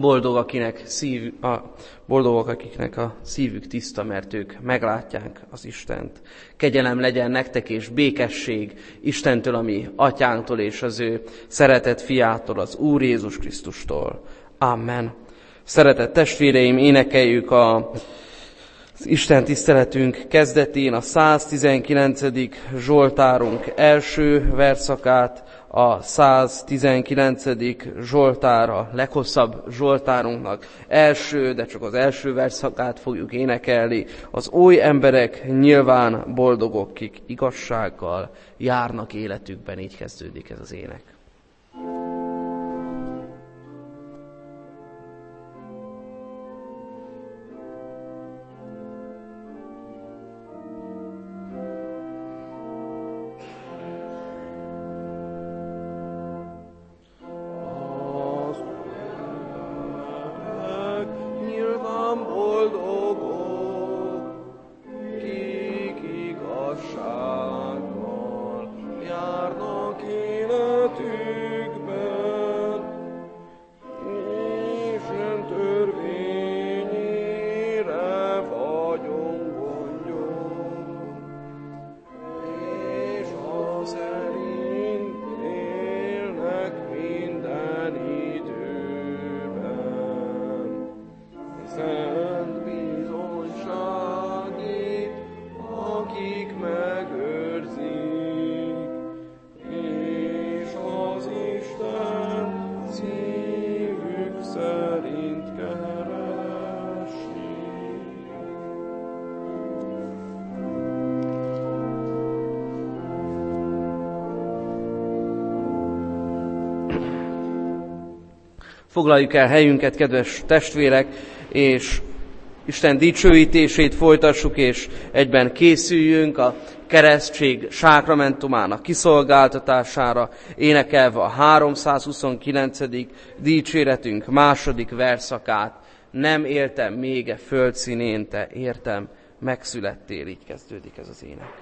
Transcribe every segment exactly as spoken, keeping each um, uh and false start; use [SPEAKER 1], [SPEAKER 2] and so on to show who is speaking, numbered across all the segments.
[SPEAKER 1] Boldog, akinek szív, a, boldogok, akiknek a szívük tiszta, mert ők meglátják az Istent. Kegyelem legyen nektek és békesség Istentől, ami atyánktól és az ő szeretett fiától, az Úr Jézus Krisztustól. Amen. Szeretett testvéreim, énekeljük a, az Isten tiszteletünk kezdetén a száztizenkilencedik Zsoltárunk első verszakát, a száztizenkilencedik Zsoltár, a leghosszabb Zsoltárunknak első, de csak az első verszakát fogjuk énekelni. Az oly emberek nyilván boldogok, kik igazsággal járnak életükben, így kezdődik ez az ének. Foglaljuk el helyünket, kedves testvérek, és Isten dicsőítését folytassuk, és egyben készüljünk a keresztség sákramentumának kiszolgáltatására, énekelve a háromszázhuszonkilencedik dicséretünk második verszakát. Nem éltem még e földszínén, te értem, megszülettél, így kezdődik ez az ének.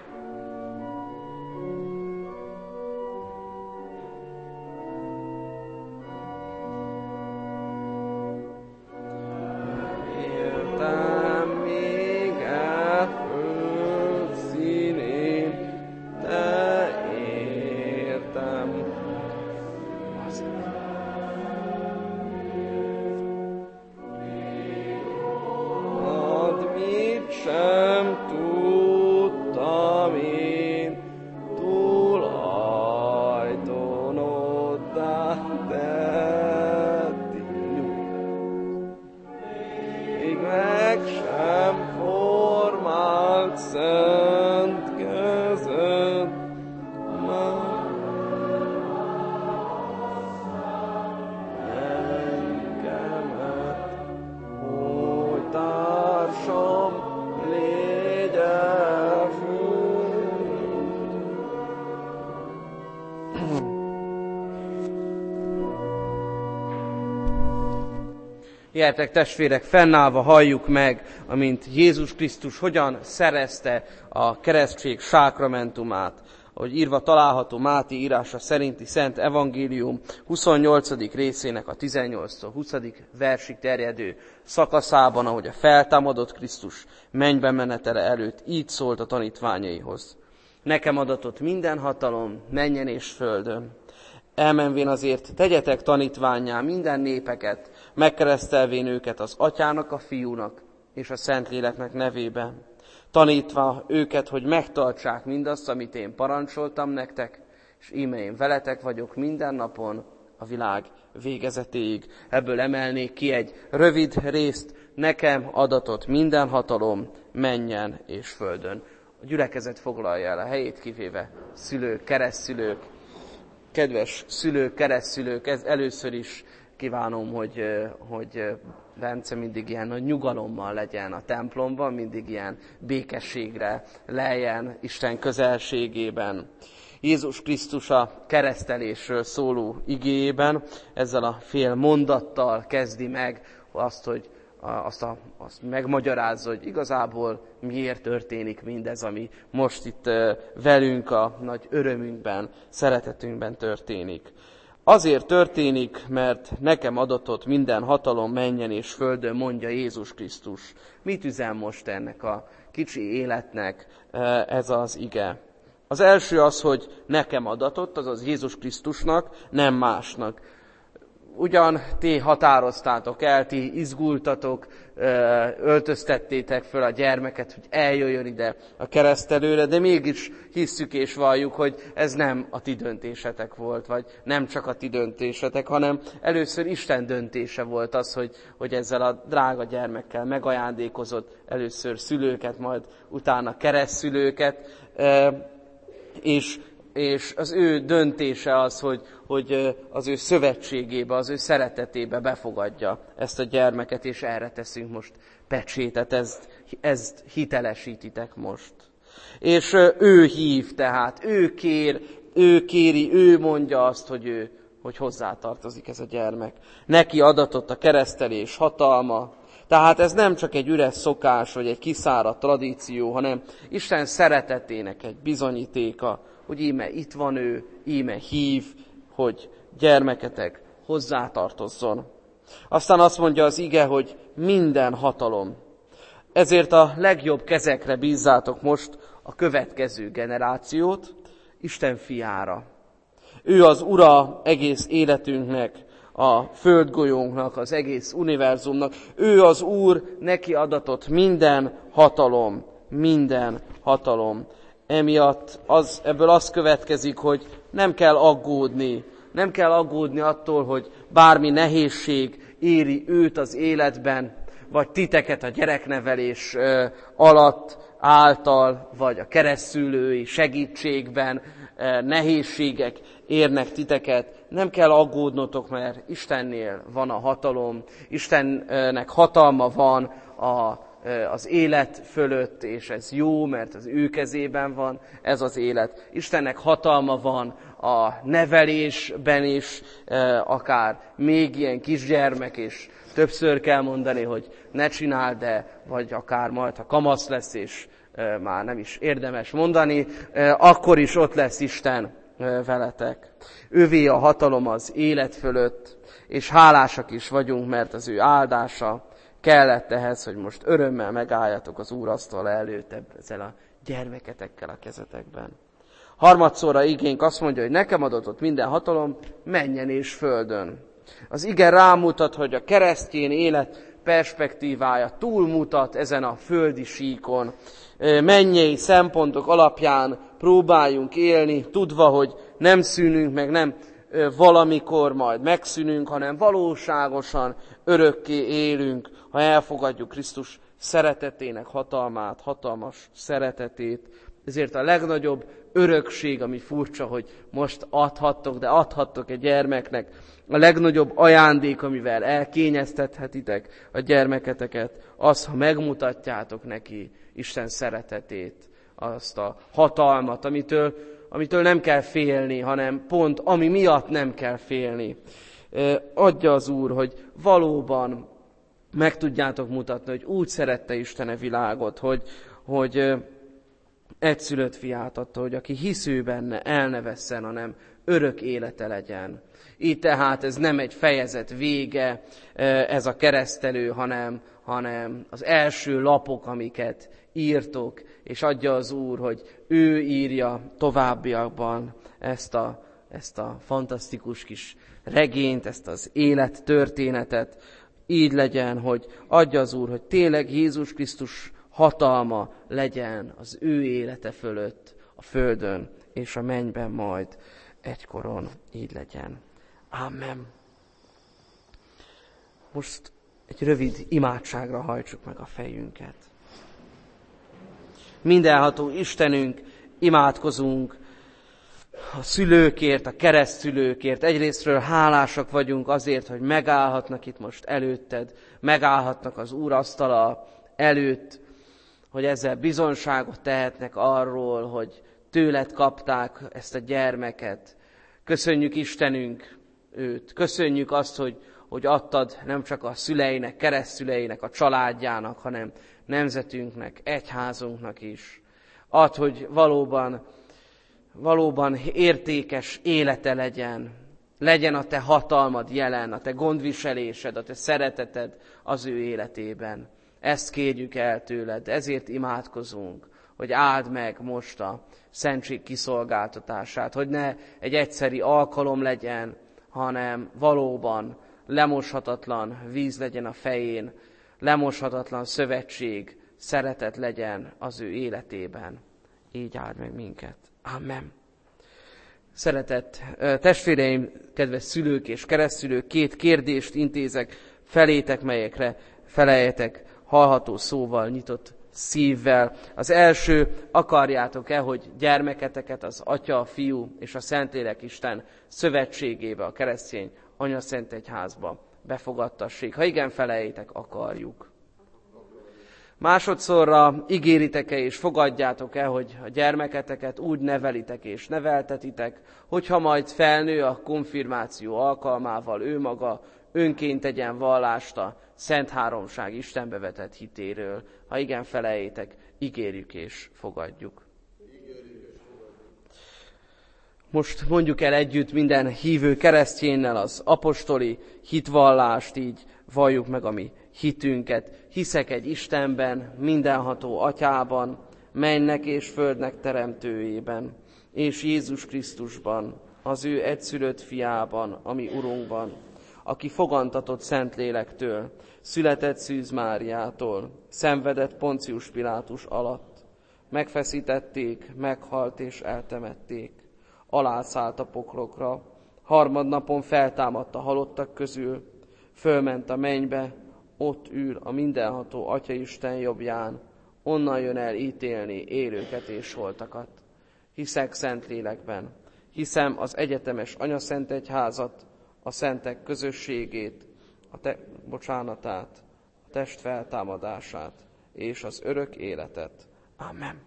[SPEAKER 1] Gyertek, testvérek, fennállva halljuk meg, amint Jézus Krisztus hogyan szerezte a keresztség sákramentumát. Ahogy írva található Máté írása szerinti Szent Evangélium huszonnyolcadik részének a tizennyolctól huszadik versig terjedő szakaszában, ahogy a feltámadott Krisztus mennybe menetele előtt így szólt a tanítványaihoz. Nekem adatott minden hatalom mennyen és földön. Elmenvén azért tegyetek tanítvánnyá minden népeket, megkeresztelvén őket az Atyának, a Fiúnak és a Szentléleknek nevében, tanítva őket, hogy megtartsák mindazt, amit én parancsoltam nektek, és íme én veletek vagyok minden napon a világ végezetéig. Ebből emelnék ki egy rövid részt, nekem adatott minden hatalom mennyen és földön. A gyülekezet foglalja el a helyét, kivéve szülők, keresztszülők. Kedves szülők, keresztszülők, ez először is kívánom, hogy, hogy Bence mindig ilyen nagy nyugalommal legyen a templomban, mindig ilyen békességre leljen Isten közelségében. Jézus Krisztus a keresztelésről szóló igéjében ezzel a fél mondattal kezdi meg azt, hogy azt, a, azt megmagyarázza, hogy igazából miért történik mindez, ami most itt velünk a nagy örömünkben, szeretetünkben történik. Azért történik, mert nekem adatott minden hatalom mennyen és földön, mondja Jézus Krisztus. Mit üzen most ennek a kicsi életnek ez az ige? Az első az, hogy nekem adatott, azaz Jézus Krisztusnak, nem másnak. Ugyan ti határoztátok el, ti izgultatok, öltöztettétek föl a gyermeket, hogy eljöjjön ide a keresztelőre, de mégis hisszük és valljuk, hogy ez nem a ti döntésetek volt, vagy nem csak a ti döntésetek, hanem először Isten döntése volt az, hogy, hogy ezzel a drága gyermekkel megajándékozott először szülőket, majd utána keresztszülőket, és és az ő döntése az, hogy, hogy az ő szövetségébe, az ő szeretetébe befogadja ezt a gyermeket, és erre teszünk most pecsétet, ezt, ezt hitelesítitek most. És ő hív tehát, ő kér, ő kéri, ő mondja azt, hogy ő, hogy hozzátartozik ez a gyermek. Neki adatott a keresztelés hatalma, tehát ez nem csak egy üres szokás, vagy egy kiszáradt tradíció, hanem Isten szeretetének egy bizonyítéka, hogy íme itt van ő, íme hív, hogy gyermeketek hozzátartozzon. Aztán azt mondja az ige, hogy minden hatalom. Ezért a legjobb kezekre bízzátok most a következő generációt, Isten fiára. Ő az ura egész életünknek, a földgolyónknak, az egész univerzumnak. Ő az Úr, neki adatott minden hatalom, minden hatalom. Emiatt az, ebből az következik, hogy nem kell aggódni. Nem kell aggódni attól, hogy bármi nehézség éri őt az életben, vagy titeket a gyereknevelés alatt, által, vagy a keresztszülői segítségben nehézségek érnek titeket. Nem kell aggódnotok, mert Istennél van a hatalom, Istennek hatalma van a az élet fölött, és ez jó, mert az ő kezében van ez az élet. Istennek hatalma van a nevelésben is, akár még ilyen kisgyermek, és többször kell mondani, hogy ne csináld, de vagy akár majd, ha kamasz lesz, és már nem is érdemes mondani, akkor is ott lesz Isten veletek. Ővé a hatalom az élet fölött, és hálásak is vagyunk, mert az ő áldása kellett ehhez, hogy most örömmel megálljatok az úrasztal előtt ezzel a gyermeketekkel a kezetekben. Harmadszorra igénk azt mondja, hogy nekem adatott minden hatalom mennyen és földön. Az ige rámutat, hogy a keresztény élet perspektívája túlmutat ezen a földi síkon. Mennyei szempontok alapján próbáljunk élni, tudva, hogy nem szűnünk meg, nem valamikor majd megszűnünk, hanem valóságosan örökké élünk, ha elfogadjuk Krisztus szeretetének hatalmát, hatalmas szeretetét. Ezért a legnagyobb örökség, ami furcsa, hogy most adhattok, de adhattok egy gyermeknek, a legnagyobb ajándék, amivel elkényeztethetitek a gyermeketeket, az, ha megmutatjátok neki Isten szeretetét, azt a hatalmat, amitől, amitől nem kell félni, hanem pont ami miatt nem kell félni. Adja az Úr, hogy valóban meg tudjátok mutatni, hogy úgy szerette Isten a világot, hogy, hogy egyszülött fiát adta, hogy aki hisz ő benne, el ne vesszen, hanem örök élete legyen. Így tehát ez nem egy fejezet vége, ez a keresztelő, hanem, hanem az első lapok, amiket írtok, és adja az Úr, hogy ő írja továbbiakban ezt a, ezt a fantasztikus kis regényt, ezt az élettörténetet. Így legyen, hogy adja az Úr, hogy tényleg Jézus Krisztus hatalma legyen az ő élete fölött, a földön és a mennyben majd egykoron. Így legyen. Amen. Most egy rövid imádságra hajtsuk meg a fejünket. Mindenható Istenünk, imádkozunk a szülőkért, a keresztszülőkért. Egyrésztről hálásak vagyunk azért, hogy megállhatnak itt most előtted, megállhatnak az Úr asztala előtt, hogy ezzel bizonságot tehetnek arról, hogy tőled kapták ezt a gyermeket. Köszönjük Istenünk őt, köszönjük azt, hogy, hogy adtad nem csak a szüleinek, keresztszüleinek, a családjának, hanem nemzetünknek, egyházunknak is. Add, hogy valóban, valóban értékes élete legyen, Legyen a te hatalmad jelen, a te gondviselésed, a te szereteted az ő életében. Ezt kérjük el tőled, ezért imádkozunk, hogy áld meg most a szentség kiszolgáltatását, hogy ne egy egyszeri alkalom legyen, hanem valóban lemoshatatlan víz legyen a fején, lemoshatatlan szövetség, szeretet legyen az ő életében. Így áld meg minket. Amen. Szeretett testvéreim, kedves szülők és keresztszülők, két kérdést intézek felétek, melyekre feleljetek hallható szóval, nyitott szívvel. Az első, akarjátok-e, hogy gyermeketeket az Atya, a Fiú és a Szentlélek Isten szövetségébe, a keresztény Anyaszentegyházba befogadtassék? Ha igen, feleljétek, akarjuk. Másodszorra ígéritek-e és fogadjátok-e, hogy a gyermeketeket úgy nevelitek és neveltetitek, hogyha majd felnő a konfirmáció alkalmával ő maga önként tegyen vallást a Szent Háromság Istenbe vetett hitéről. Ha igen, feleljétek, ígérjük és fogadjuk. Most mondjuk el együtt minden hívő keresztjénnel az apostoli hitvallást, így valljuk meg a mi hitünket. Hiszek egy Istenben, mindenható Atyában, mennek és földnek teremtőjében, és Jézus Krisztusban, az ő egyszülött fiában, ami Urunkban, aki fogantatott Szentlélektől, született Szűz Máriától, szenvedett Poncius Pilátus alatt, megfeszítették, meghalt és eltemették, alászállt a poklokra, harmadnapon feltámadt a halottak közül, fölment a mennybe, ott ül a mindenható Atyaisten jobbján, onnan jön el ítélni élőket és holtakat. Hiszek Szentlélekben, hiszem az egyetemes Anyaszentegyházat, a szentek közösségét, a te, bocsánatát, a test feltámadását és az örök életet. Amen.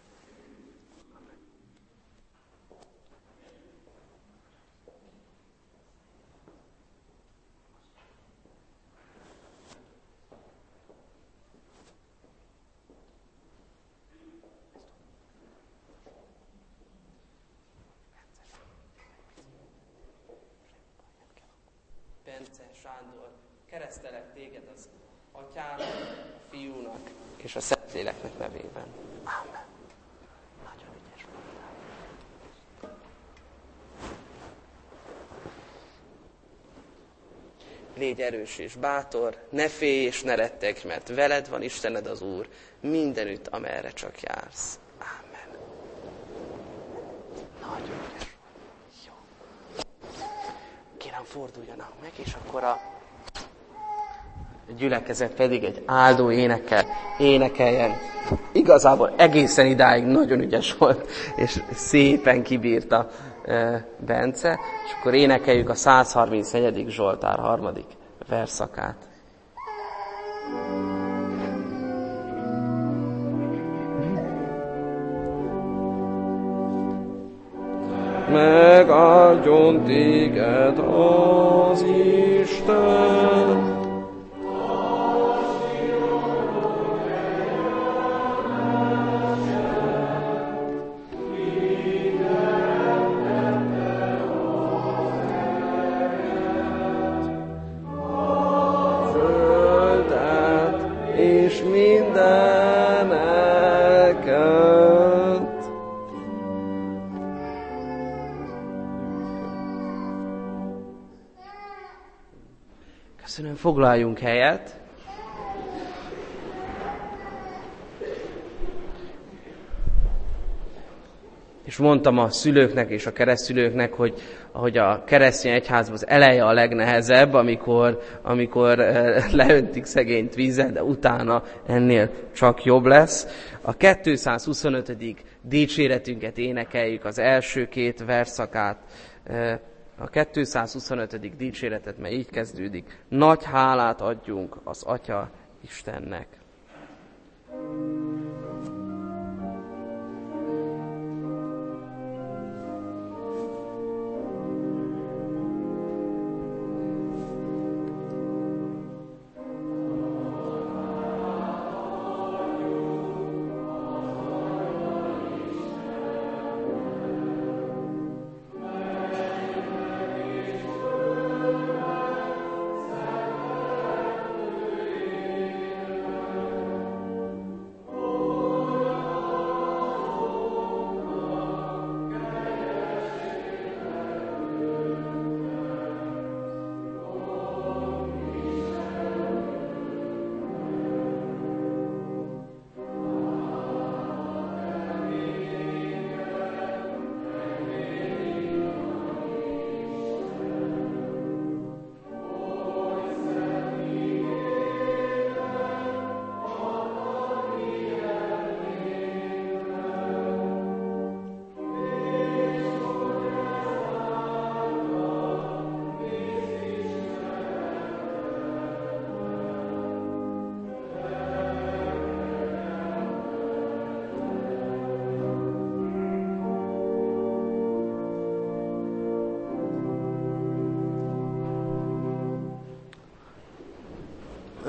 [SPEAKER 1] Bence, Sándor, keresztelek téged az Atyának, a Fiúnak és a Szentléleknek nevében. Amen. Nagyon ügyes voltál. Légy erős és bátor, ne félj és ne rettegj, mert veled van Istened az Úr, mindenütt, amerre csak jársz. Amen. Nagyon ügyes. Kérem, forduljanak meg, és akkor a gyülekezet pedig egy áldó énekkel énekeljen. Igazából egészen idáig nagyon ügyes volt, és szépen kibírta Bence, és akkor énekeljük a száz harmincnegyedik Zsoltár harmadik verszakát. Megáldjon téged az Isten, földet és mindeneket. Köszönöm, foglaljunk helyet. És mondtam a szülőknek és a keresztszülőknek, hogy ahogy a keresztény egyházban az eleje a legnehezebb, amikor, amikor leöntik szegényt vízzel, de utána ennél csak jobb lesz. A kétszázhuszonötödik dicséretünket énekeljük, az első két verszakát. A kétszázhuszonötödik dicséretet, mert így kezdődik. Nagy hálát adjunk az Atya Istennek.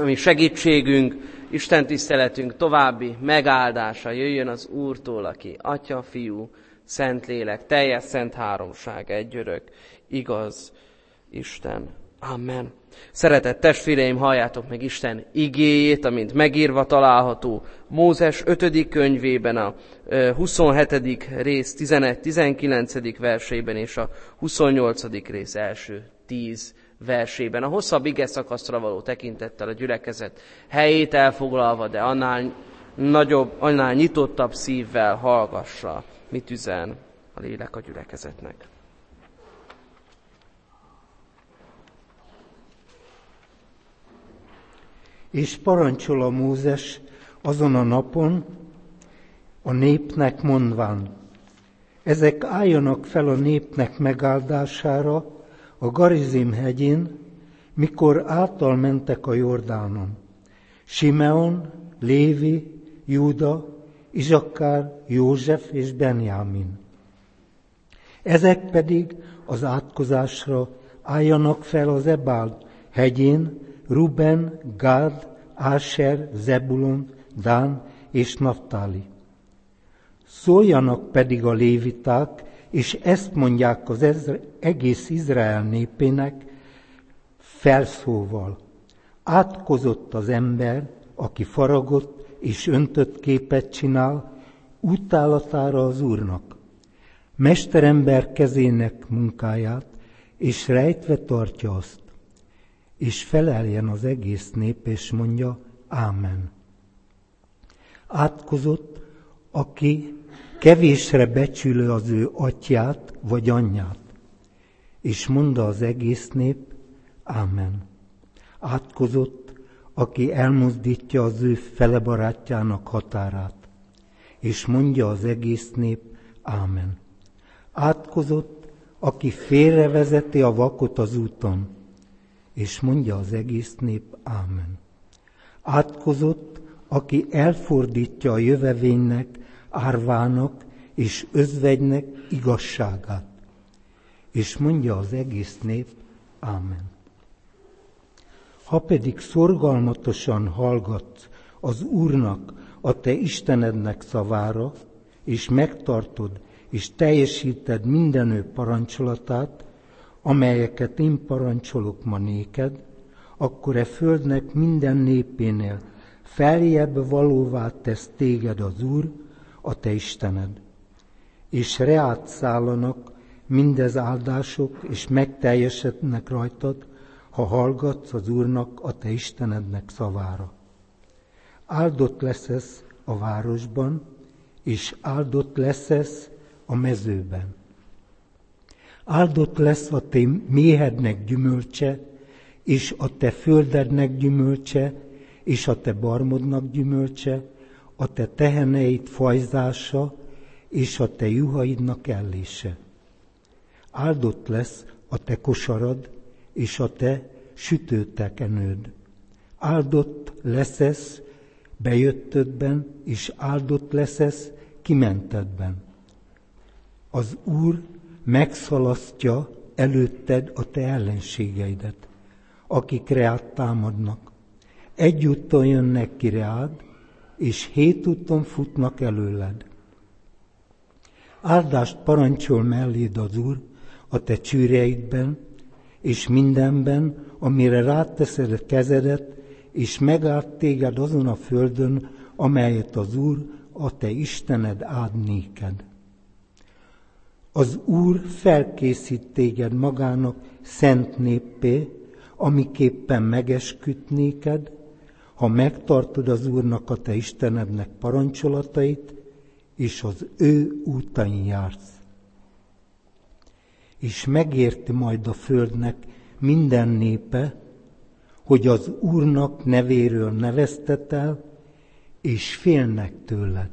[SPEAKER 1] ami segítségünk, Isten tiszteletünk további megáldása jöjjön az Úrtól, aki Atya, Fiú, Szentlélek, teljes szent háromság, egy örök, igaz Isten. Amen. Szeretett testvéreim, halljátok meg Isten igéjét, amint megírva található Mózes ötödik könyvében, a huszonhetedik rész tizenegy-tizenkilencedik versében és a huszonnyolcadik rész első tíz versében. A hosszabb ige szakaszra való tekintettel a gyülekezet helyét elfoglalva, de annál nagyobb, annál nyitottabb szívvel hallgassa, mit üzen a lélek a gyülekezetnek.
[SPEAKER 2] És parancsol a Mózes azon a napon a népnek mondván: ezek álljanak fel a népnek megáldására a Garizim hegyén, mikor által mentek a Jordánon. Simeon, Lévi, Júda, Izsakkár, József és Benjámin. Ezek pedig az átkozásra álljanak fel az Ebál hegyén, Ruben, Gád, Áser, Zebulon, Dán és Naptáli. Szóljanak pedig a léviták, és ezt mondják az ezre, egész Izrael népének felszóval: átkozott az ember, aki faragott és öntött képet csinál, utálatára az Úrnak. Mesterember kezének munkáját, és rejtve tartja azt. És feleljen az egész nép, és mondja: Ámen. Átkozott, aki kevésre becsülő az ő atyját vagy anyját, és mondja az egész nép: Ámen. Átkozott, aki elmozdítja az ő felebarátjának határát, és mondja az egész nép: Ámen. Átkozott, aki félrevezeti a vakot az úton, és mondja az egész nép: Ámen. Átkozott, aki elfordítja a jövevénynek, árvának és özvegynek igazságát, és mondja az egész nép: Ámen. Ha pedig szorgalmatosan hallgatsz az Úrnak, a te Istenednek szavára, és megtartod és teljesíted minden ő parancsolatát, amelyeket én parancsolok ma néked, akkor e földnek minden népénél feljebb valóvá tesz téged az Úr, a te Istened. És reát szállanak mindez áldások, és megteljesednek rajtad, ha hallgatsz az Úrnak, a te Istenednek szavára. Áldott leszesz a városban, és áldott leszesz a mezőben. Áldott lesz a te méhednek gyümölcse, és a te földednek gyümölcse, és a te barmodnak gyümölcse, a te teheneid fajzása, és a te juhaidnak ellése. Áldott lesz a te kosarad, és a te sütőtekenőd. Áldott leszesz bejöttödben, és áldott leszesz kimentedben. Az Úr megszalasztja előtted a te ellenségeidet, akik reád támadnak. Egyúttal jönnek ki reád, és hét úton futnak előled. Áldást parancsol melléd az Úr a te csűrjeidben, és mindenben, amire ráteszed a kezedet, és megáld téged azon a földön, amelyet az Úr, a te Istened áld néked. Az Úr felkészít téged magának szent néppé, amiképpen megesküdt néked, ha megtartod az Úrnak, a te Istenednek parancsolatait, és az ő útain jársz. És megérti majd a földnek minden népe, hogy az Úrnak nevéről neveztetel, és félnek tőled.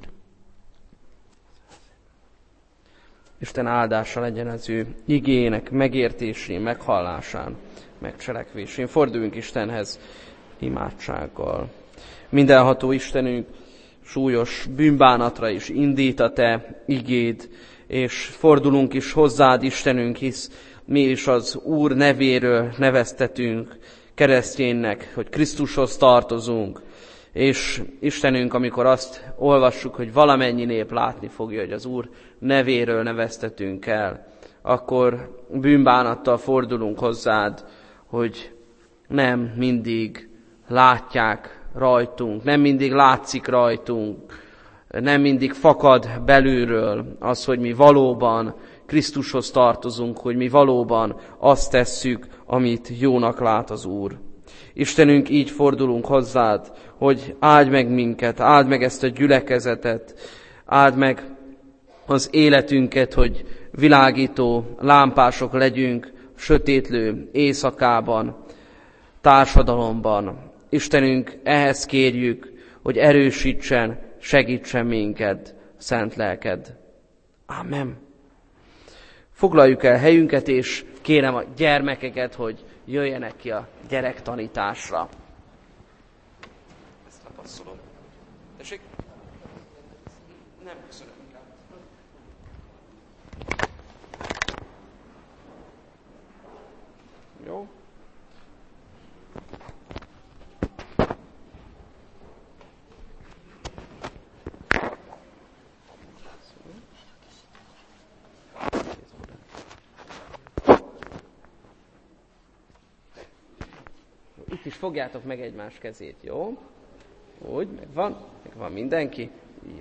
[SPEAKER 1] Isten áldása legyen az ő igének megértésén, meghallásán, megcselekvésén. Forduljunk Istenhez imádsággal. Mindenható Istenünk, súlyos bűnbánatra is indít a te igéd, és fordulunk is hozzád, Istenünk, hisz mi is az Úr nevéről neveztetünk, kereszténynek, hogy Krisztushoz tartozunk. És Istenünk, amikor azt olvassuk, hogy valamennyi nép látni fogja, hogy az Úr nevéről neveztetünk el, akkor bűnbánattal fordulunk hozzád, hogy nem mindig látják rajtunk, nem mindig látszik rajtunk, nem mindig fakad belülről az, hogy mi valóban Krisztushoz tartozunk, hogy mi valóban azt tesszük, amit jónak lát az Úr. Istenünk, így fordulunk hozzád, hogy áld meg minket, áld meg ezt a gyülekezetet, áld meg az életünket, hogy világító lámpások legyünk sötétlő éjszakában, társadalomban. Istenünk, ehhez kérjük, hogy erősítsen, segítsen minket, szent lelked. Amen. Foglaljuk el helyünket, és kérem a gyermekeket, hogy jöjjenek ki a gyerektanításra. Ezt lepasszolom. Tessék? Nem, köszönöm. Jó. Itt is fogjátok meg egymás kezét, jó? Úgy, megvan? Megvan mindenki? Jó.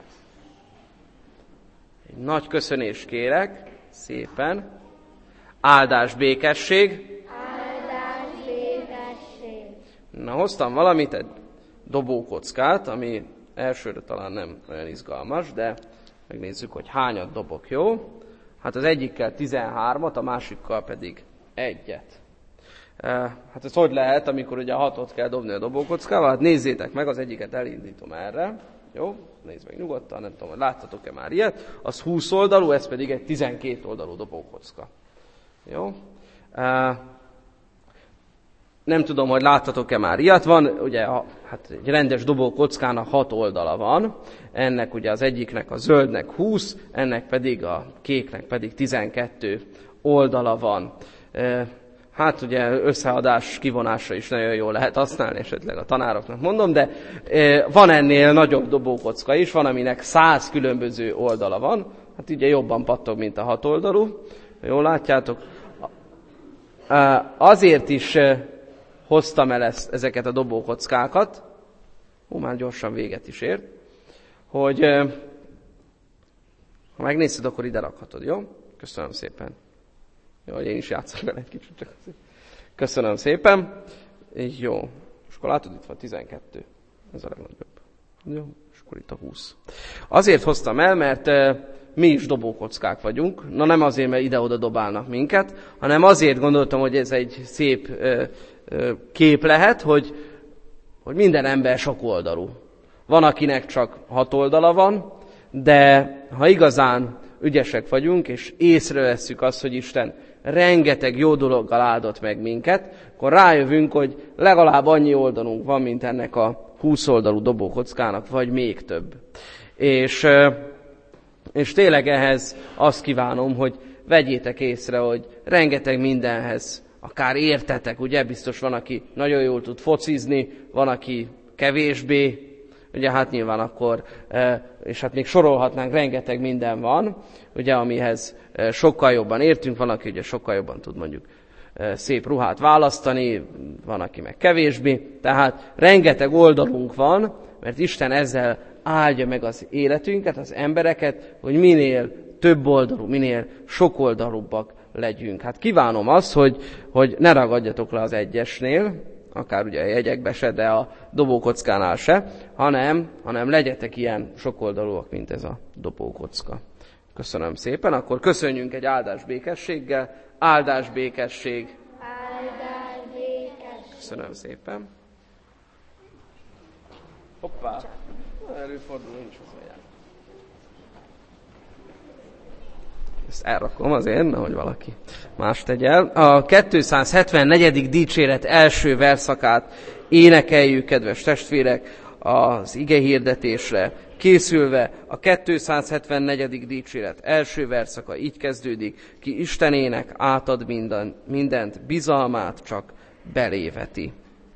[SPEAKER 1] Egy nagy köszönés kérek, szépen. Áldás, békesség.
[SPEAKER 3] Áldás, békesség.
[SPEAKER 1] Na, hoztam valamit, egy dobókockát, ami elsőre talán nem olyan izgalmas, de megnézzük, hogy hányat dobok, jó? Hát az egyikkel tizenhármat, a másikkal pedig egyet. Hát ez hogy lehet, amikor ugye a hatot kell dobni a dobókockával? Hát nézzétek meg, az egyiket elindítom erre. Jó? Nézd meg nyugodtan, nem tudom, hogy láttatok-e már ilyet. Az húsz oldalú, ez pedig egy tizenkét oldalú dobókocka. Jó? Nem tudom, hogy láttatok-e már ilyet. Van, ugye, a, hát egy rendes dobókockának hat oldala van. Ennek ugye az egyiknek a zöldnek húsz, ennek pedig a kéknek pedig tizenkét oldala van. Hát ugye összeadás kivonásra is nagyon jól lehet használni, esetleg a tanároknak mondom, de van ennél nagyobb dobókocka is, van, aminek száz különböző oldala van, hát ugye jobban pattog, mint a hat oldalú, jól látjátok. Azért is hoztam el ezt, ezeket a dobókockákat, ó, már gyorsan véget is ért, hogy ha megnézted, akkor ide rakhatod, jó? Köszönöm szépen. Jó, hogy én is játszok vele egy kicsit, csak azért. Köszönöm szépen. Jó. És akkor látod, itt van tizenkettő. Ez a legnagyobb. Jó, és akkor itt a húsz. Azért hoztam el, mert e, mi is dobókockák vagyunk. Na nem azért, mert ide-oda dobálnak minket, hanem azért gondoltam, hogy ez egy szép e, e, kép lehet, hogy, hogy minden ember sok oldalú. Van, akinek csak hat oldala van, de ha igazán ügyesek vagyunk, és észrevesszük azt, hogy Isten rengeteg jó dologgal áldott meg minket, akkor rájövünk, hogy legalább annyi oldalunk van, mint ennek a húsz oldalú dobókockának, vagy még több. És, és tényleg ehhez azt kívánom, hogy vegyétek észre, hogy rengeteg mindenhez akár értetek, ugye biztos van, aki nagyon jól tud focizni, van, aki kevésbé, ugye hát nyilván akkor, és hát még sorolhatnánk, rengeteg minden van, ugye amihez sokkal jobban értünk, van, aki ugye sokkal jobban tud mondjuk szép ruhát választani, van, aki meg kevésbé, tehát rengeteg oldalunk van, mert Isten ezzel áldja meg az életünket, az embereket, hogy minél több oldalú, minél sokoldalúbbak legyünk. Hát kívánom azt, hogy, hogy ne ragadjatok le az egyesnél, akár ugye a jegyekbe se, de a dobókockánál se, hanem, hanem legyetek ilyen sokoldalúak, mint ez a dobókocka. Köszönöm szépen, akkor köszönjünk egy áldás békességgel. Áldás békesség.
[SPEAKER 3] Áldás békesség.
[SPEAKER 1] Köszönöm szépen. Hoppá, előfordul, nincs hozzájár. Ezt elrakom azért, nehogy valaki más tegye el. A kétszázhetvennegyedik dicséret első verszakát énekeljük, kedves testvérek, az igehirdetésre készülve. A kétszázhetvennegyedik dicséret első verszaka így kezdődik: ki Istenének átad minden, mindent, bizalmát csak beléveti.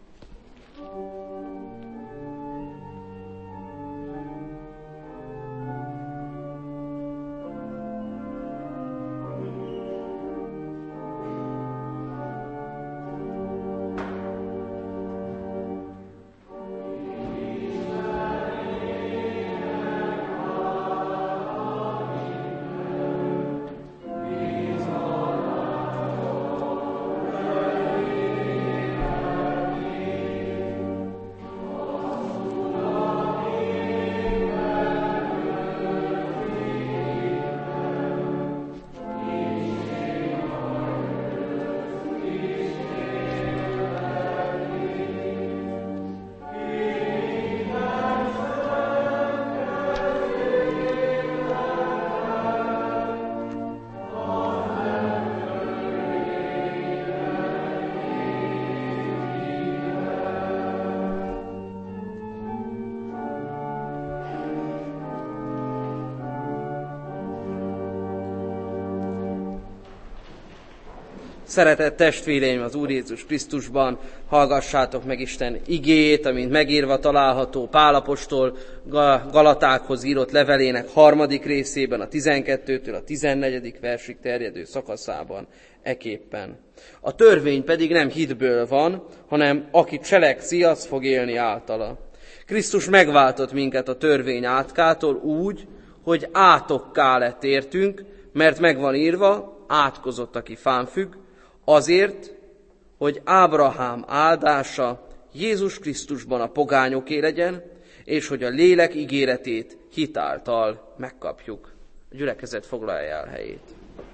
[SPEAKER 1] Szeretett testvéreim az Úr Jézus Krisztusban, hallgassátok meg Isten igéjét, amint megírva található Pál apostol Galatákhoz írott levelének harmadik részében, a tizenkettőtől a tizennegyedik versig terjedő szakaszában eképpen. A törvény pedig nem hitből van, hanem aki cselekszi, az fog élni általa. Krisztus megváltott minket a törvény átkától úgy, hogy átokká lett értünk, mert megvan írva, átkozott, aki fán függ, azért, hogy Ábrahám áldása Jézus Krisztusban a pogányoké legyen, és hogy a lélek ígéretét hitáltal megkapjuk. A gyülekezet foglalja el helyét.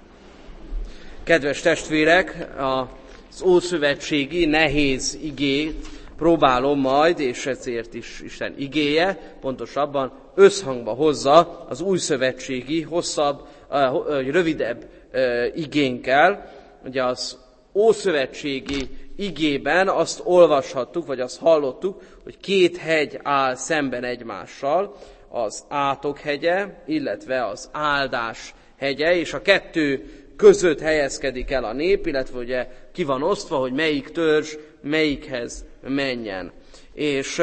[SPEAKER 1] Kedves testvérek, az ószövetségi nehéz igét próbálom majd, és ezért is Isten igéje pontosabban összhangba hozza az újszövetségi, hosszabb, rövidebb igénkkel. Ugye az ószövetségi igében azt olvashattuk, vagy azt hallottuk, hogy két hegy áll szemben egymással, az Átok hegye, illetve az Áldás hegye, és a kettő között helyezkedik el a nép, illetve ugye ki van osztva, hogy melyik törzs melyikhez menjen. És,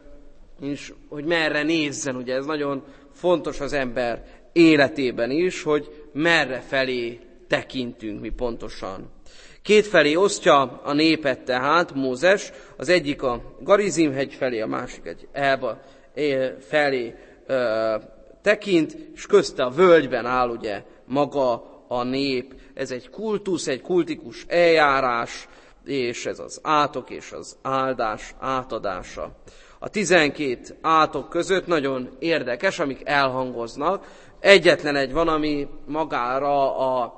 [SPEAKER 1] és hogy merre nézzen, ugye ez nagyon fontos az ember életében is, hogy merre felé tekintünk mi pontosan. Kétfelé osztja a népet tehát Mózes, az egyik a Garizim hegy felé, a másik egy Elba felé ö, tekint, és közte a völgyben áll ugye maga a nép. Ez egy kultusz, egy kultikus eljárás, és ez az átok és az áldás átadása. A tizenkét átok között nagyon érdekes, amik elhangoznak. Egyetlen egy van, ami magára a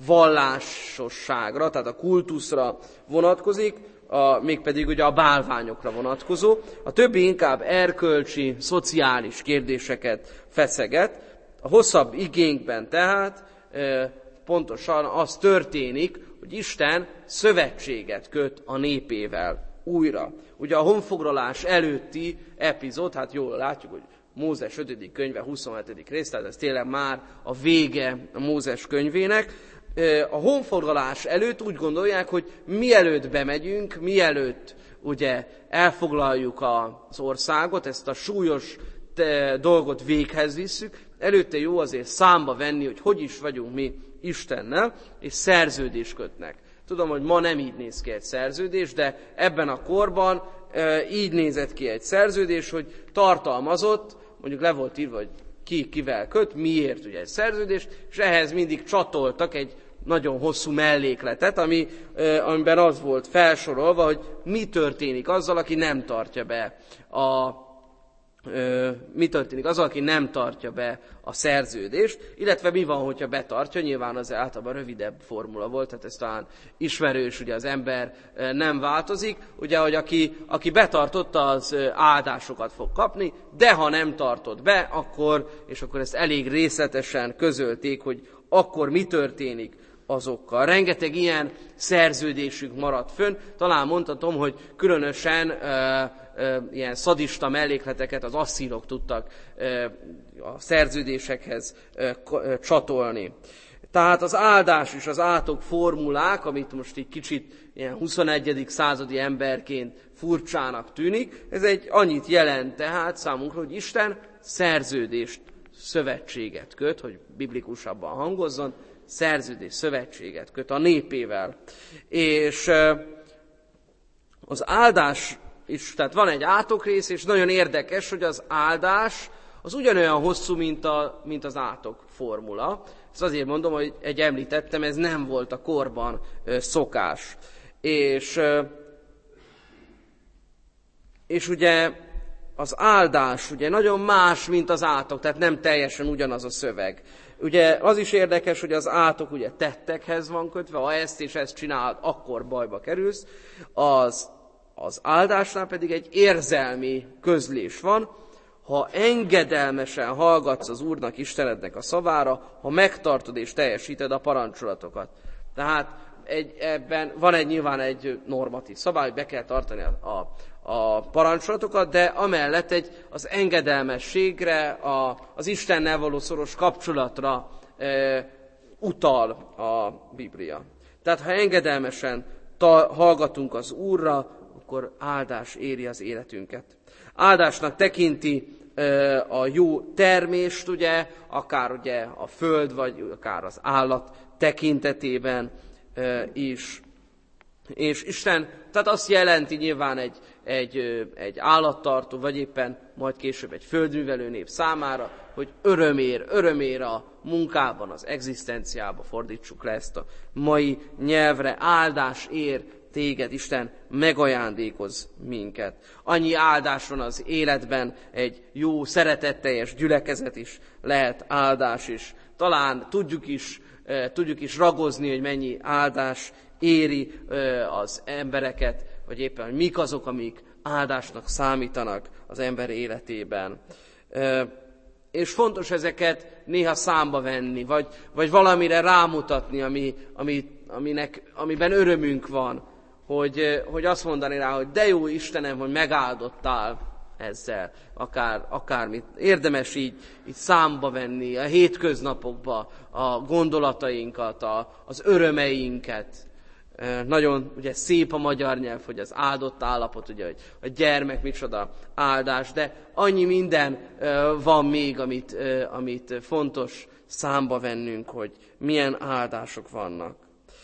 [SPEAKER 1] vallásosságra, tehát a kultuszra vonatkozik, a, mégpedig ugye a bálványokra vonatkozó. A többi inkább erkölcsi, szociális kérdéseket feszeget. A hosszabb igénkben tehát e, pontosan az történik, hogy Isten szövetséget köt a népével újra. Ugye a honfoglalás előtti epizód, hát jól látjuk, hogy Mózes ötödik könyve, huszonhetedik rész, tehát ez tényleg már a vége a Mózes könyvének. A honfoglalás előtt úgy gondolják, hogy mielőtt bemegyünk, mielőtt ugye elfoglaljuk az országot, ezt a súlyos dolgot véghez visszük, előtte jó azért számba venni, hogy hogy is vagyunk mi Istennel, és szerződést kötnek. Tudom, hogy ma nem így néz ki egy szerződés, de ebben a korban e, így nézett ki egy szerződés, hogy tartalmazott, mondjuk le volt írva, hogy ki kivel köt, miért ugye egy szerződést, és ehhez mindig csatoltak egy nagyon hosszú mellékletet, ami, e, amiben az volt felsorolva, hogy mi történik azzal, aki nem tartja be a mi történik azzal, aki nem tartja be a szerződést, illetve mi van, hogyha betartja, nyilván az általában rövidebb formula volt, tehát ez talán ismerős, ugye az ember nem változik, ugye, hogy aki, aki betartotta, az áldásokat fog kapni, de ha nem tartott be, akkor, és akkor ezt elég részletesen közölték, hogy akkor mi történik azokkal. Rengeteg ilyen szerződésünk maradt fönn, talán mondhatom, hogy különösen uh, uh, ilyen szadista mellékleteket az asszírok tudtak uh, a szerződésekhez uh, csatolni. Tehát az áldás és az átok formulák, amit most egy kicsit ilyen huszonegyedik századi emberként furcsának tűnik, ez egy annyit jelent tehát számunkra, hogy Isten szerződést, szövetséget köt, hogy biblikusabban hangozzon, szerződés, szövetséget köt a népével. És az áldás is, tehát van egy átokrész, és nagyon érdekes, hogy az áldás az ugyanolyan hosszú, mint, a, mint az átok formula. Ezt azért mondom, hogy egy említettem, ez nem volt a korban ö, szokás. És, ö, és ugye az áldás ugye nagyon más, mint az átok, tehát nem teljesen ugyanaz a szöveg. Ugye az is érdekes, hogy az átok ugye tettekhez van kötve, ha ezt és ezt csinálod, akkor bajba kerülsz. Az, az áldásnál pedig egy érzelmi közlés van, ha engedelmesen hallgatsz az Úrnak, Istenednek a szavára, ha megtartod és teljesíted a parancsolatokat. Tehát egy, ebben van egy nyilván egy normatív szabály, hogy be kell tartani a, a, a parancsolatokat, de amellett egy, az engedelmességre, a, az Istennel való szoros kapcsolatra e, utal a Biblia. Tehát ha engedelmesen ta, hallgatunk az Úrra, akkor áldás éri az életünket. Áldásnak tekinti e, a jó termést, ugye, akár ugye a föld, vagy akár az állat tekintetében e, is. És Isten, tehát azt jelenti nyilván egy, egy, egy állattartó, vagy éppen majd később egy földművelő nép számára, hogy örömér, örömér a munkában, az egzisztenciába, fordítsuk le ezt a mai nyelvre, áldás ér téged, Isten megajándékoz minket. Annyi áldás van az életben, egy jó, szeretetteljes gyülekezet is lehet áldás is. Talán tudjuk is, tudjuk is ragozni, hogy mennyi áldás éri az embereket, vagy éppen, hogy mik azok, amik áldásnak számítanak az ember életében. És fontos ezeket néha számba venni, vagy, vagy valamire rámutatni, ami, ami, aminek, amiben örömünk van, hogy, hogy azt mondani rá, hogy de jó Istenem, hogy megáldottál ezzel, akár, akármit. Érdemes így, így számba venni a hétköznapokba a gondolatainkat, a, az örömeinket. Nagyon ugye szép a magyar nyelv, hogy az áldott állapot, ugye, hogy a gyermek micsoda áldás, de annyi minden van még, amit, amit fontos számba vennünk, hogy milyen áldások vannak.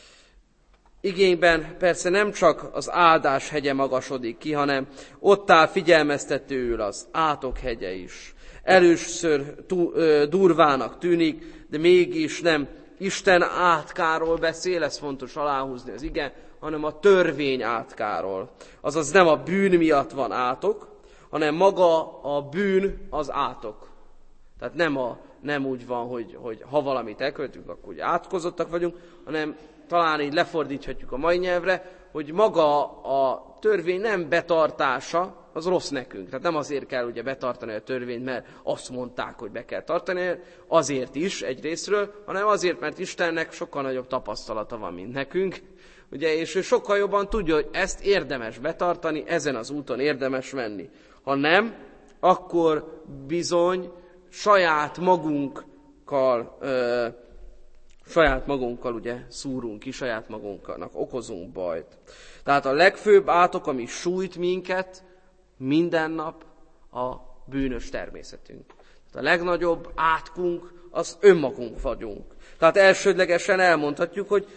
[SPEAKER 1] Igényben persze nem csak az áldás hegye magasodik ki, hanem ott áll figyelmeztetőül az átok hegye is. Először durvának tűnik, de mégis nem Isten átkáról beszél, ez fontos aláhúzni az ige, hanem a törvény átkáról. Azaz nem a bűn miatt van átok, hanem maga a bűn az átok. Tehát nem, a, nem úgy van, hogy, hogy ha valamit elkövetünk, akkor úgy átkozottak vagyunk, hanem talán így lefordíthatjuk a mai nyelvre, hogy maga a törvény nem betartása, az rossz nekünk. Tehát nem azért kell ugye betartani a törvényt, mert azt mondták, hogy be kell tartani, azért is egyrészről, hanem azért, mert Istennek sokkal nagyobb tapasztalata van, mint nekünk, ugye, és ő sokkal jobban tudja, hogy ezt érdemes betartani, ezen az úton érdemes menni. Ha nem, akkor bizony saját magunkkal, ö, saját magunkkal ugye szúrunk ki, saját magunknak okozunk bajt. Tehát a legfőbb átok, ami sújt minket, minden nap a bűnös természetünk. Tehát a legnagyobb átkunk az önmagunk vagyunk. Tehát elsődlegesen elmondhatjuk, hogy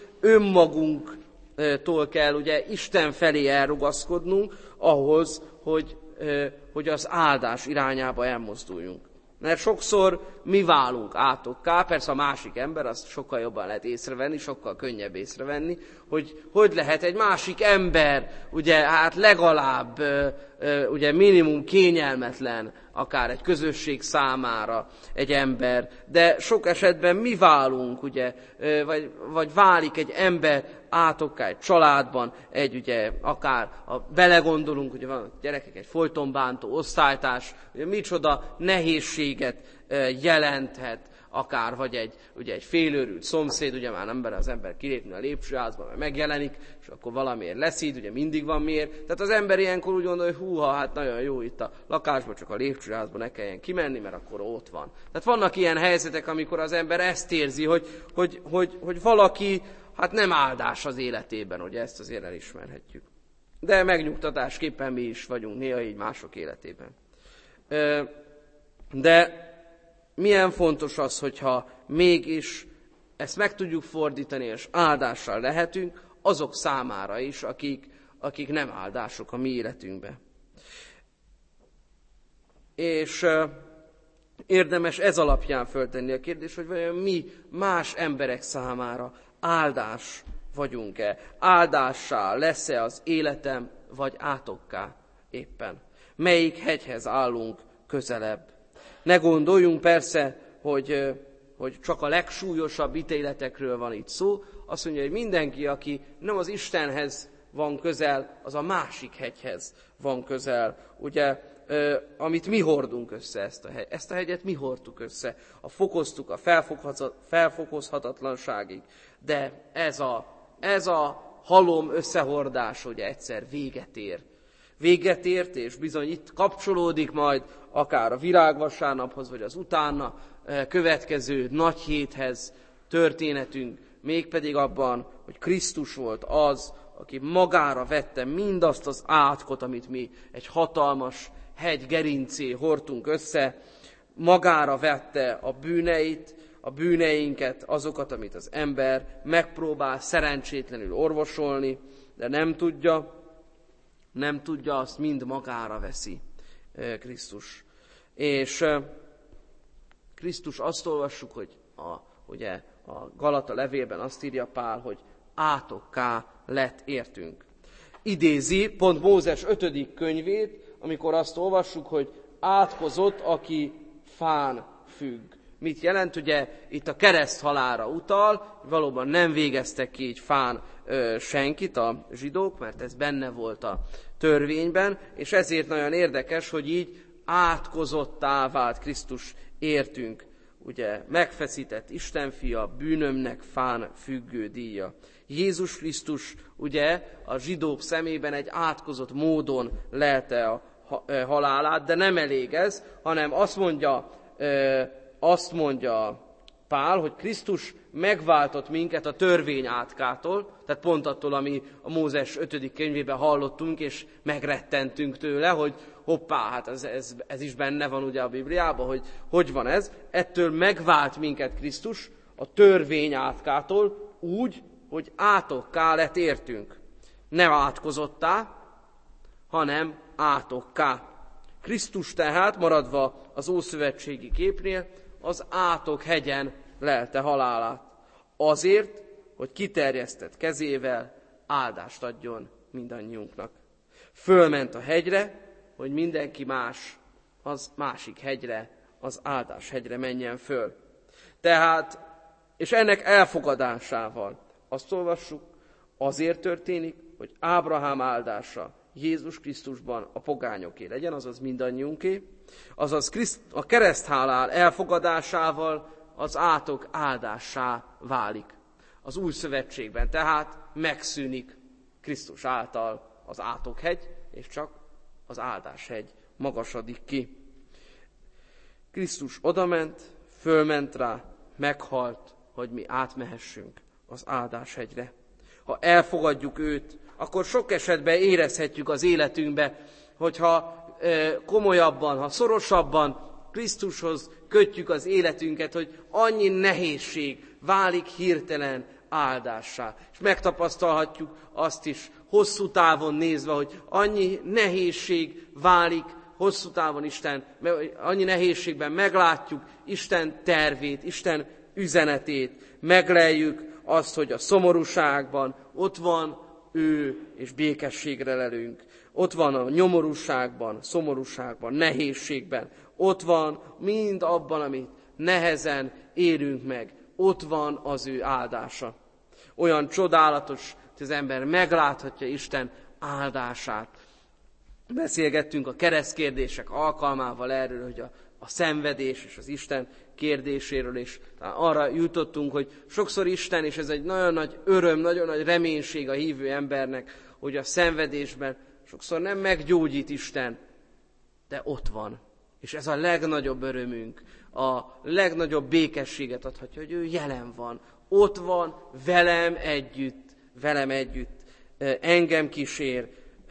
[SPEAKER 1] önmagunktól kell ugye Isten felé elrugaszkodnunk ahhoz, hogy, hogy az áldás irányába elmozduljunk. Mert sokszor mi válunk átokká, persze a másik ember, azt sokkal jobban lehet észrevenni, sokkal könnyebb észrevenni, hogy hogy lehet egy másik ember, ugye hát legalább ugye minimum kényelmetlen, akár egy közösség számára egy ember, de sok esetben mi válunk, ugye, vagy, vagy válik egy ember átokká egy családban, egy ugye, akár a, belegondolunk, hogy van gyerekek, egy folyton bántó osztálytárs, ugye micsoda nehézséget jelenthet akár vagy egy, ugye egy félőrült szomszéd, ugye már nem bele az ember kilépni a lépcsőházba, mert megjelenik, és akkor valamiért leszíd, ugye mindig van miért. Tehát az ember ilyenkor úgy gondolja, hogy húha, hát nagyon jó itt a lakásban, csak a lépcsőházba ne kelljen kimenni, mert akkor ott van. Tehát vannak ilyen helyzetek, amikor az ember ezt érzi, hogy, hogy, hogy, hogy valaki hát nem áldás az életében, ugye ezt azért elismerhetjük. De megnyugtatásképpen mi is vagyunk néha így mások életében. De milyen fontos az, hogyha mégis ezt meg tudjuk fordítani, és áldással lehetünk azok számára is, akik, akik nem áldások a mi életünkbe. És érdemes ez alapján föltenni a kérdést, hogy vajon mi más emberek számára áldás vagyunk-e? Áldássá lesz-e az életem, vagy átokká éppen? Melyik hegyhez állunk közelebb? Ne gondoljunk persze, hogy, hogy csak a legsúlyosabb ítéletekről van itt szó. Azt mondja, hogy mindenki, aki nem az Istenhez van közel, az a másik hegyhez van közel. Ugye, amit mi hordunk össze, ezt a, hegy, ezt a hegyet mi hordtuk össze. A fokoztuk a felfokozhatatlanságig. De ez a, ez a halom összehordás, ugye egyszer véget ér. Véget ért, és bizony itt kapcsolódik majd akár a virágvasárnaphoz, vagy az utána következő nagy héthez történetünk, mégpedig abban, hogy Krisztus volt az, aki magára vette mindazt az átkot, amit mi egy hatalmas hegy gerincé hordtunk össze, magára vette a bűneit, a bűneinket, azokat, amit az ember megpróbál szerencsétlenül orvosolni, de nem tudja, nem tudja, azt mind magára veszi Krisztus. És Krisztus, azt olvassuk, hogy a, ugye, a Galata levélben azt írja Pál, hogy átokká lett értünk. Idézi pont Mózes ötödik könyvét, amikor azt olvassuk, hogy átkozott, aki fán függ. Mit jelent? Ugye itt a kereszthalálra utal, valóban nem végeztek ki így fán ö, senkit a zsidók, mert ez benne volt a törvényben, és ezért nagyon érdekes, hogy így átkozottá vált Krisztus értünk. Ugye megfeszített Isten fia, bűnömnek fán függő díja. Jézus Krisztus ugye a zsidók szemében egy átkozott módon lelte a halálát, de nem elég ez, hanem azt mondja, azt mondja Pál, hogy Krisztus megváltott minket a törvény átkától, tehát pont attól, ami a Mózes ötödik könyvében hallottunk, és megrettentünk tőle, hogy hoppá, hát ez, ez, ez is benne van ugye a Bibliában, hogy hogy van ez. Ettől megvált minket Krisztus a törvény átkától úgy, hogy átokká lett értünk. Nem átkozottá, hanem átokká. Krisztus tehát, maradva az ószövetségi képnél, az átok hegyen lelte halálát. Azért, hogy kiterjesztett kezével áldást adjon mindannyiunknak. Fölment a hegyre, hogy mindenki más az másik hegyre, az áldás hegyre menjen föl. Tehát, és ennek elfogadásával azt olvassuk, azért történik, hogy Ábrahám áldása Jézus Krisztusban a pogányoké legyen, azaz mindannyiunké, azaz Kriszt, a kereszthalál elfogadásával az átok áldássá válik. Az új szövetségben tehát megszűnik Krisztus által az átokhegy, és csak az áldáshegy magasodik ki. Krisztus odament, fölment rá, meghalt, hogy mi átmehessünk az áldáshegyre. Ha elfogadjuk őt, akkor sok esetben érezhetjük az életünkbe, hogyha komolyabban, ha szorosabban Krisztushoz kötjük az életünket, hogy annyi nehézség válik hirtelen áldássá. És megtapasztalhatjuk azt is hosszú távon nézve, hogy annyi nehézség válik hosszú távon Isten, annyi nehézségben meglátjuk Isten tervét, Isten üzenetét, megleljük azt, hogy a szomorúságban ott van ő, és békességre lelünk. Ott van a nyomorúságban, szomorúságban, nehézségben. Ott van mind abban, amit nehezen élünk meg. Ott van az ő áldása. Olyan csodálatos, hogy az ember megláthatja Isten áldását. Beszélgettünk a keresztkérdések alkalmával erről, hogy a, a szenvedés és az Isten kérdéséről, és arra jutottunk, hogy sokszor Isten, és ez egy nagyon nagy öröm, nagyon nagy reménység a hívő embernek, hogy a szenvedésben sokszor nem meggyógyít Isten, de ott van. És ez a legnagyobb örömünk, a legnagyobb békességet adhatja, hogy ő jelen van. Ott van, velem együtt, velem együtt, engem kísér,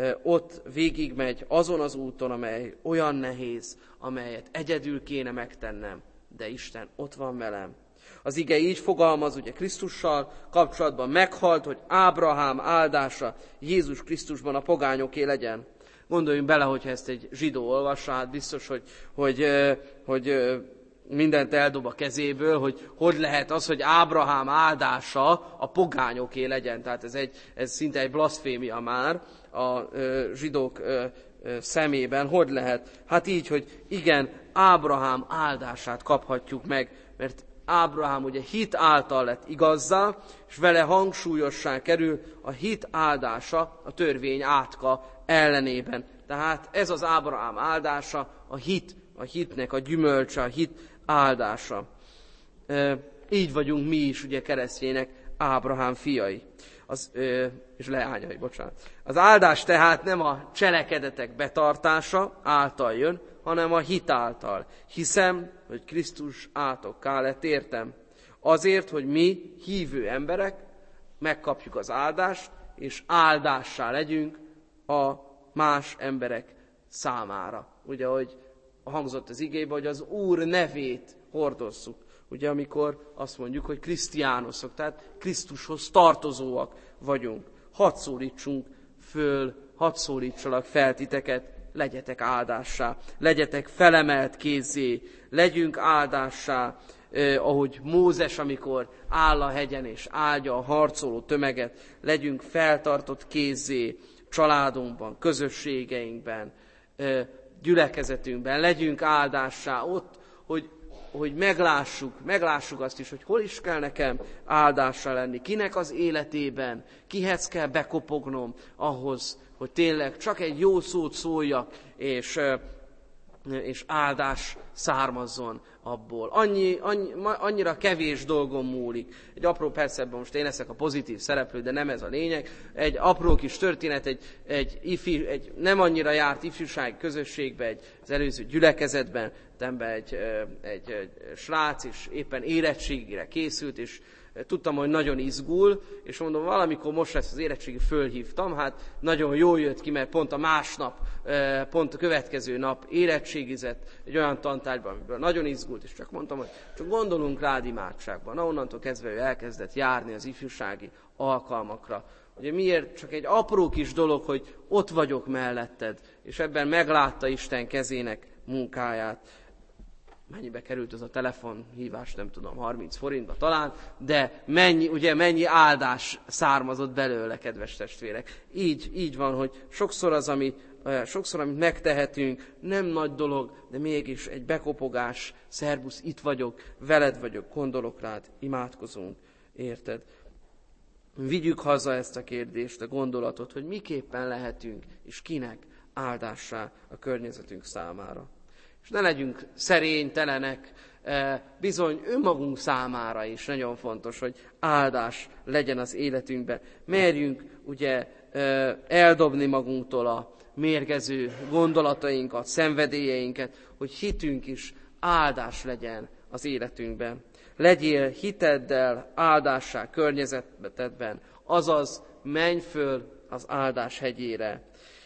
[SPEAKER 1] ott végigmegy azon az úton, amely olyan nehéz, amelyet egyedül kéne megtennem, de Isten ott van velem. Az ige így fogalmaz, ugye Krisztussal kapcsolatban meghalt, hogy Ábrahám áldása Jézus Krisztusban a pogányoké legyen. Gondoljunk bele, hogyha ezt egy zsidó olvassa, hát biztos, hogy, hogy, hogy mindent eldob a kezéből, hogy hogy lehet az, hogy Ábrahám áldása a pogányoké legyen. Tehát ez, egy, ez szinte egy blaszfémia már a zsidók szemében. Hogy lehet? Hát így, hogy igen, Ábrahám áldását kaphatjuk meg, mert Ábrahám ugye hit által lett igazzá, és vele hangsúlyossá kerül a hit áldása a törvény átka ellenében. Tehát ez az Ábrahám áldása, a hit, a hitnek a gyümölcse, a hit áldása. E, így vagyunk mi is, ugye keresztjének, Ábrahám fiai. Az, ö, és leányai, bocsánat. Az áldás tehát nem a cselekedetek betartása által jön, hanem a hit által. Hiszem, hogy Krisztus áltokká lett értem. Azért, hogy mi, hívő emberek, megkapjuk az áldást, és áldássá legyünk a más emberek számára. Ugye, hogy hangzott az igében, hogy az Úr nevét hordozzuk. Ugye, amikor azt mondjuk, hogy krisztiánoszok, tehát Krisztushoz tartozóak vagyunk. Hadd szólítsunk föl, hadd szólítsalak fel titeket, legyetek áldássá, legyetek felemelt kézzé, legyünk áldássá, eh, ahogy Mózes, amikor áll a hegyen és áldja a harcoló tömeget, legyünk feltartott kézzé családunkban, közösségeinkben, eh, gyülekezetünkben, legyünk áldássá ott, hogy hogy meglássuk, meglássuk azt is, hogy hol is kell nekem áldással lenni, kinek az életében, kihez kell bekopognom ahhoz, hogy tényleg csak egy jó szót szóljak, és, és áldás származzon abból. Annyi, annyi, annyira kevés dolgom múlik. Egy apró percben most én leszek a pozitív szereplő, de nem ez a lényeg. Egy apró kis történet, egy, egy, ifi, egy nem annyira járt ifjúsági közösségbe, egy, az előző gyülekezetben, be egy, egy, egy srác, és éppen érettségire készült, és tudtam, hogy nagyon izgul, és mondom, valamikor most lesz az érettségi, fölhívtam, hát nagyon jól jött ki, mert pont a másnap, pont a következő nap érettségizett egy olyan tantárgyban, amiből nagyon izgult, és csak mondtam, hogy csak gondolunk rád imádságban. Na, onnantól kezdve ő elkezdett járni az ifjúsági alkalmakra. Ugye miért? Csak egy apró kis dolog, hogy ott vagyok melletted, és ebben meglátta Isten kezének munkáját. Mennyibe került az a telefonhívás, nem tudom, harminc forintba talán, de mennyi, ugye mennyi áldás származott belőle, kedves testvérek. Így, így van, hogy sokszor az, ami, sokszor, amit megtehetünk, nem nagy dolog, de mégis egy bekopogás, szerbusz, itt vagyok, veled vagyok, gondolok rád, imádkozunk, érted? Vigyük haza ezt a kérdést, a gondolatot, hogy miképpen lehetünk, és kinek áldássá a környezetünk számára. És ne legyünk szerénytelenek, bizony önmagunk számára is nagyon fontos, hogy áldás legyen az életünkben. Merjünk ugye eldobni magunktól a mérgező gondolatainkat, szenvedélyeinket, hogy hitünk is áldás legyen az életünkben. Legyél hiteddel áldássá környezetedben, azaz menj föl az áldás hegyére.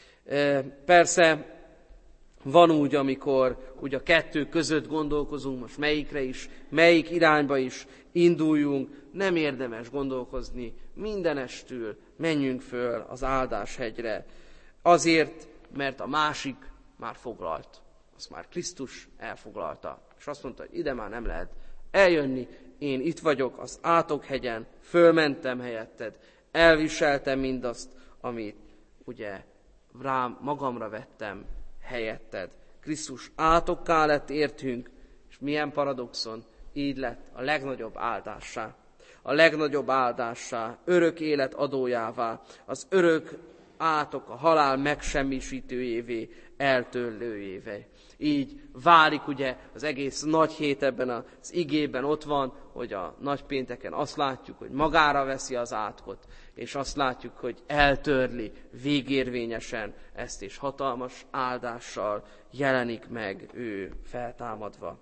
[SPEAKER 1] Persze, van úgy, amikor úgy a kettő között gondolkozunk, most melyikre is, melyik irányba is induljunk, nem érdemes gondolkozni, mindenestül menjünk föl az áldáshegyre. Azért, mert a másik már foglalt. Azt már Krisztus elfoglalta. És azt mondta, hogy ide már nem lehet eljönni, én itt vagyok az átokhegyen, fölmentem helyetted, elviseltem mindazt, amit ugye rám magamra vettem, helyetted. Krisztus átokká lett értünk, és milyen paradoxon, így lett a legnagyobb áldássá. A legnagyobb áldássá, örök élet adójává, az örök átok, a halál megsemmisítőjévé, eltörlőjévé. Így válik ugye az egész nagy hét ebben az igében, ott van, hogy a nagypénteken azt látjuk, hogy magára veszi az átkot, és azt látjuk, hogy eltörli végérvényesen ezt, és hatalmas áldással jelenik meg ő feltámadva.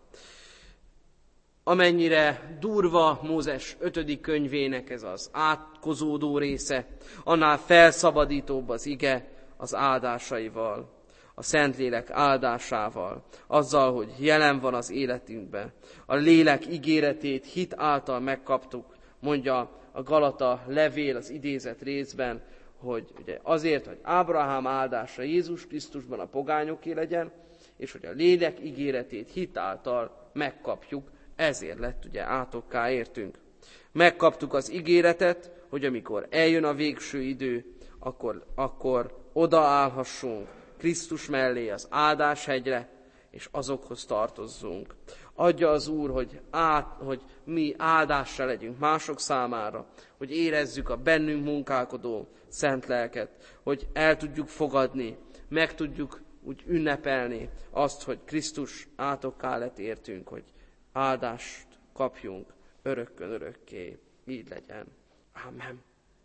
[SPEAKER 1] Amennyire durva Mózes ötödik könyvének ez az átkozódó része, annál felszabadítóbb az ige az áldásaival, a Szentlélek áldásával, azzal, hogy jelen van az életünkben. A lélek ígéretét hit által megkaptuk, mondja a Galata levél az idézett részben, hogy ugye azért, hogy Ábrahám áldása Jézus Krisztusban a pogányoké legyen, és hogy a lélek ígéretét hit által megkapjuk, ezért lett ugye átokká értünk. Megkaptuk az ígéretet, hogy amikor eljön a végső idő, akkor, akkor odaállhassunk Krisztus mellé az áldáshegyre, és azokhoz tartozzunk. Adja az Úr, hogy, át, hogy mi áldással legyünk mások számára, hogy érezzük a bennünk munkálkodó szent lelket, hogy el tudjuk fogadni, meg tudjuk úgy ünnepelni azt, hogy Krisztus átokká lett értünk, hogy áldást kapjunk örökkön örökké. Így legyen. Amen.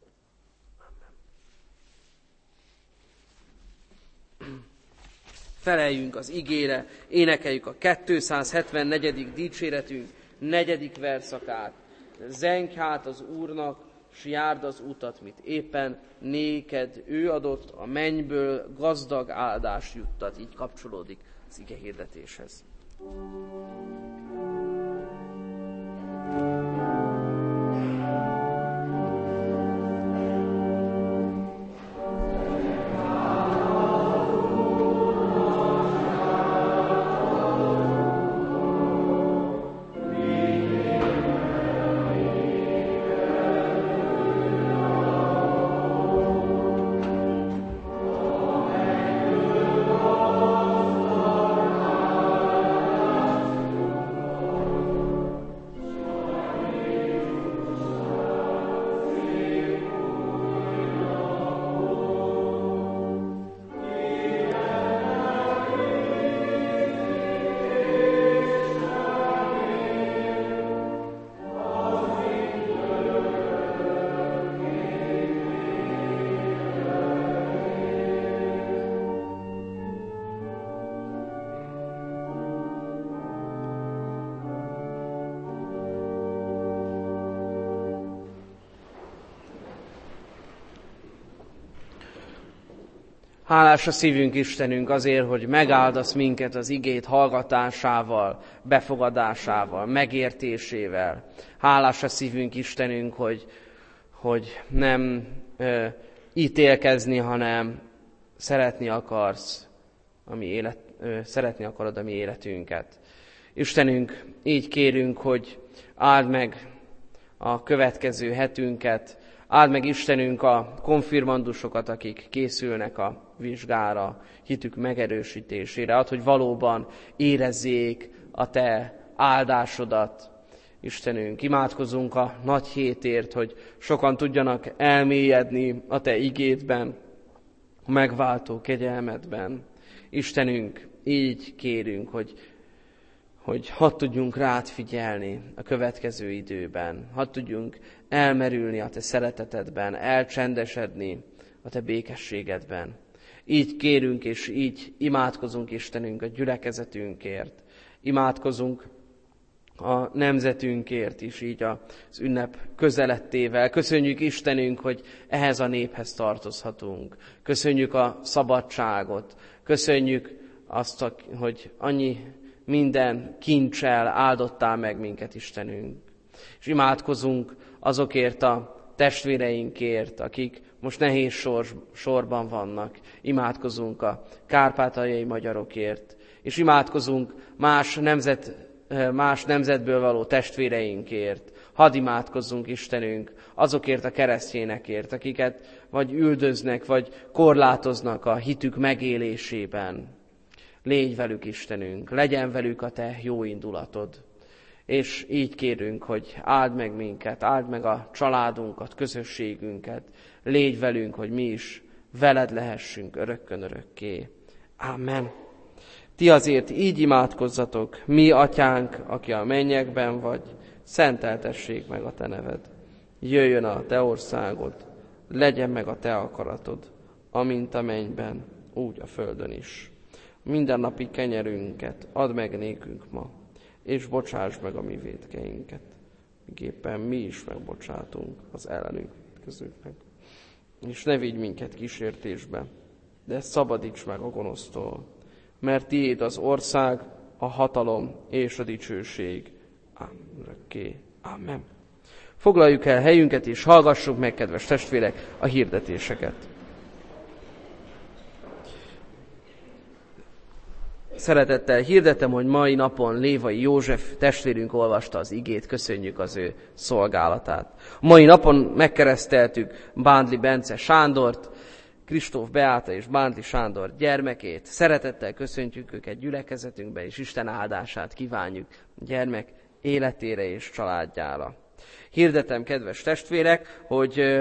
[SPEAKER 1] Feleljünk az igére, énekeljük a kétszázhetvennégy. dicséretünk negyedik verszakát. Zenj hát az Úrnak, s járd az utat, mit éppen néked ő adott, a mennyből gazdag áldás juttat. Így kapcsolódik az ige hirdetéshez. Hálás a szívünk, Istenünk, azért, hogy megáldasz minket az igét hallgatásával, befogadásával, megértésével. Hálás a szívünk, Istenünk, hogy, hogy nem ö, ítélkezni, hanem szeretni akarsz, ami élet, ö, szeretni akarod a mi életünket. Istenünk, így kérünk, hogy áld meg a következő hetünket, áld meg, Istenünk, a konfirmandusokat, akik készülnek a vizsgára, hitük megerősítésére. Add, hogy valóban érezzék a Te áldásodat. Istenünk, imádkozunk a nagy hétért, hogy sokan tudjanak elmélyedni a Te igédben, a megváltó kegyelmedben. Istenünk, így kérünk, hogy hogy hadd tudjunk rád figyelni a következő időben, hadd tudjunk elmerülni a Te szeretetedben, elcsendesedni a Te békességedben. Így kérünk és így imádkozunk, Istenünk, a gyülekezetünkért, imádkozunk a nemzetünkért is, így az ünnep közelettével. Köszönjük, Istenünk, hogy ehhez a néphez tartozhatunk. Köszönjük a szabadságot, köszönjük azt, hogy annyi minden kincsel áldottál meg minket, Istenünk. És imádkozunk azokért a testvéreinkért, akik most nehéz sor, sorban vannak. Imádkozunk a kárpátaljai magyarokért, és imádkozunk más, nemzet, más nemzetből való testvéreinkért. Hadd imádkozzunk, Istenünk, azokért a keresztényekért, akiket vagy üldöznek, vagy korlátoznak a hitük megélésében. Légy velük, Istenünk, legyen velük a Te jó indulatod. És így kérünk, hogy áld meg minket, áld meg a családunkat, közösségünket. Légy velünk, hogy mi is veled lehessünk örökkön örökké. Amen. Ti azért így imádkozzatok, mi atyánk, aki a mennyekben vagy, szenteltessék meg a te neved. Jöjjön a te országod, legyen meg a te akaratod, amint a mennyben, úgy a földön is. Mindennapi kenyerünket add meg nékünk ma, és bocsáss meg a mi vétkeinket, miképpen mi is megbocsátunk az ellenünk vétkezőknek. És ne vigy minket kísértésbe, de szabadíts meg a gonosztól, mert tiéd az ország, a hatalom és a dicsőség. Örökké. Amen. Foglaljuk el helyünket, és hallgassuk meg, kedves testvérek, a hirdetéseket. Szeretettel hirdetem, hogy mai napon Lévai József testvérünk olvasta az igét, köszönjük az ő szolgálatát. Mai napon megkereszteltük Bándli Bence Sándort, Kristóf Beáta és Bándli Sándor gyermekét. Szeretettel köszöntjük őket gyülekezetünkbe, és Isten áldását kívánjuk gyermek életére és családjára. Hirdetem, kedves testvérek, hogy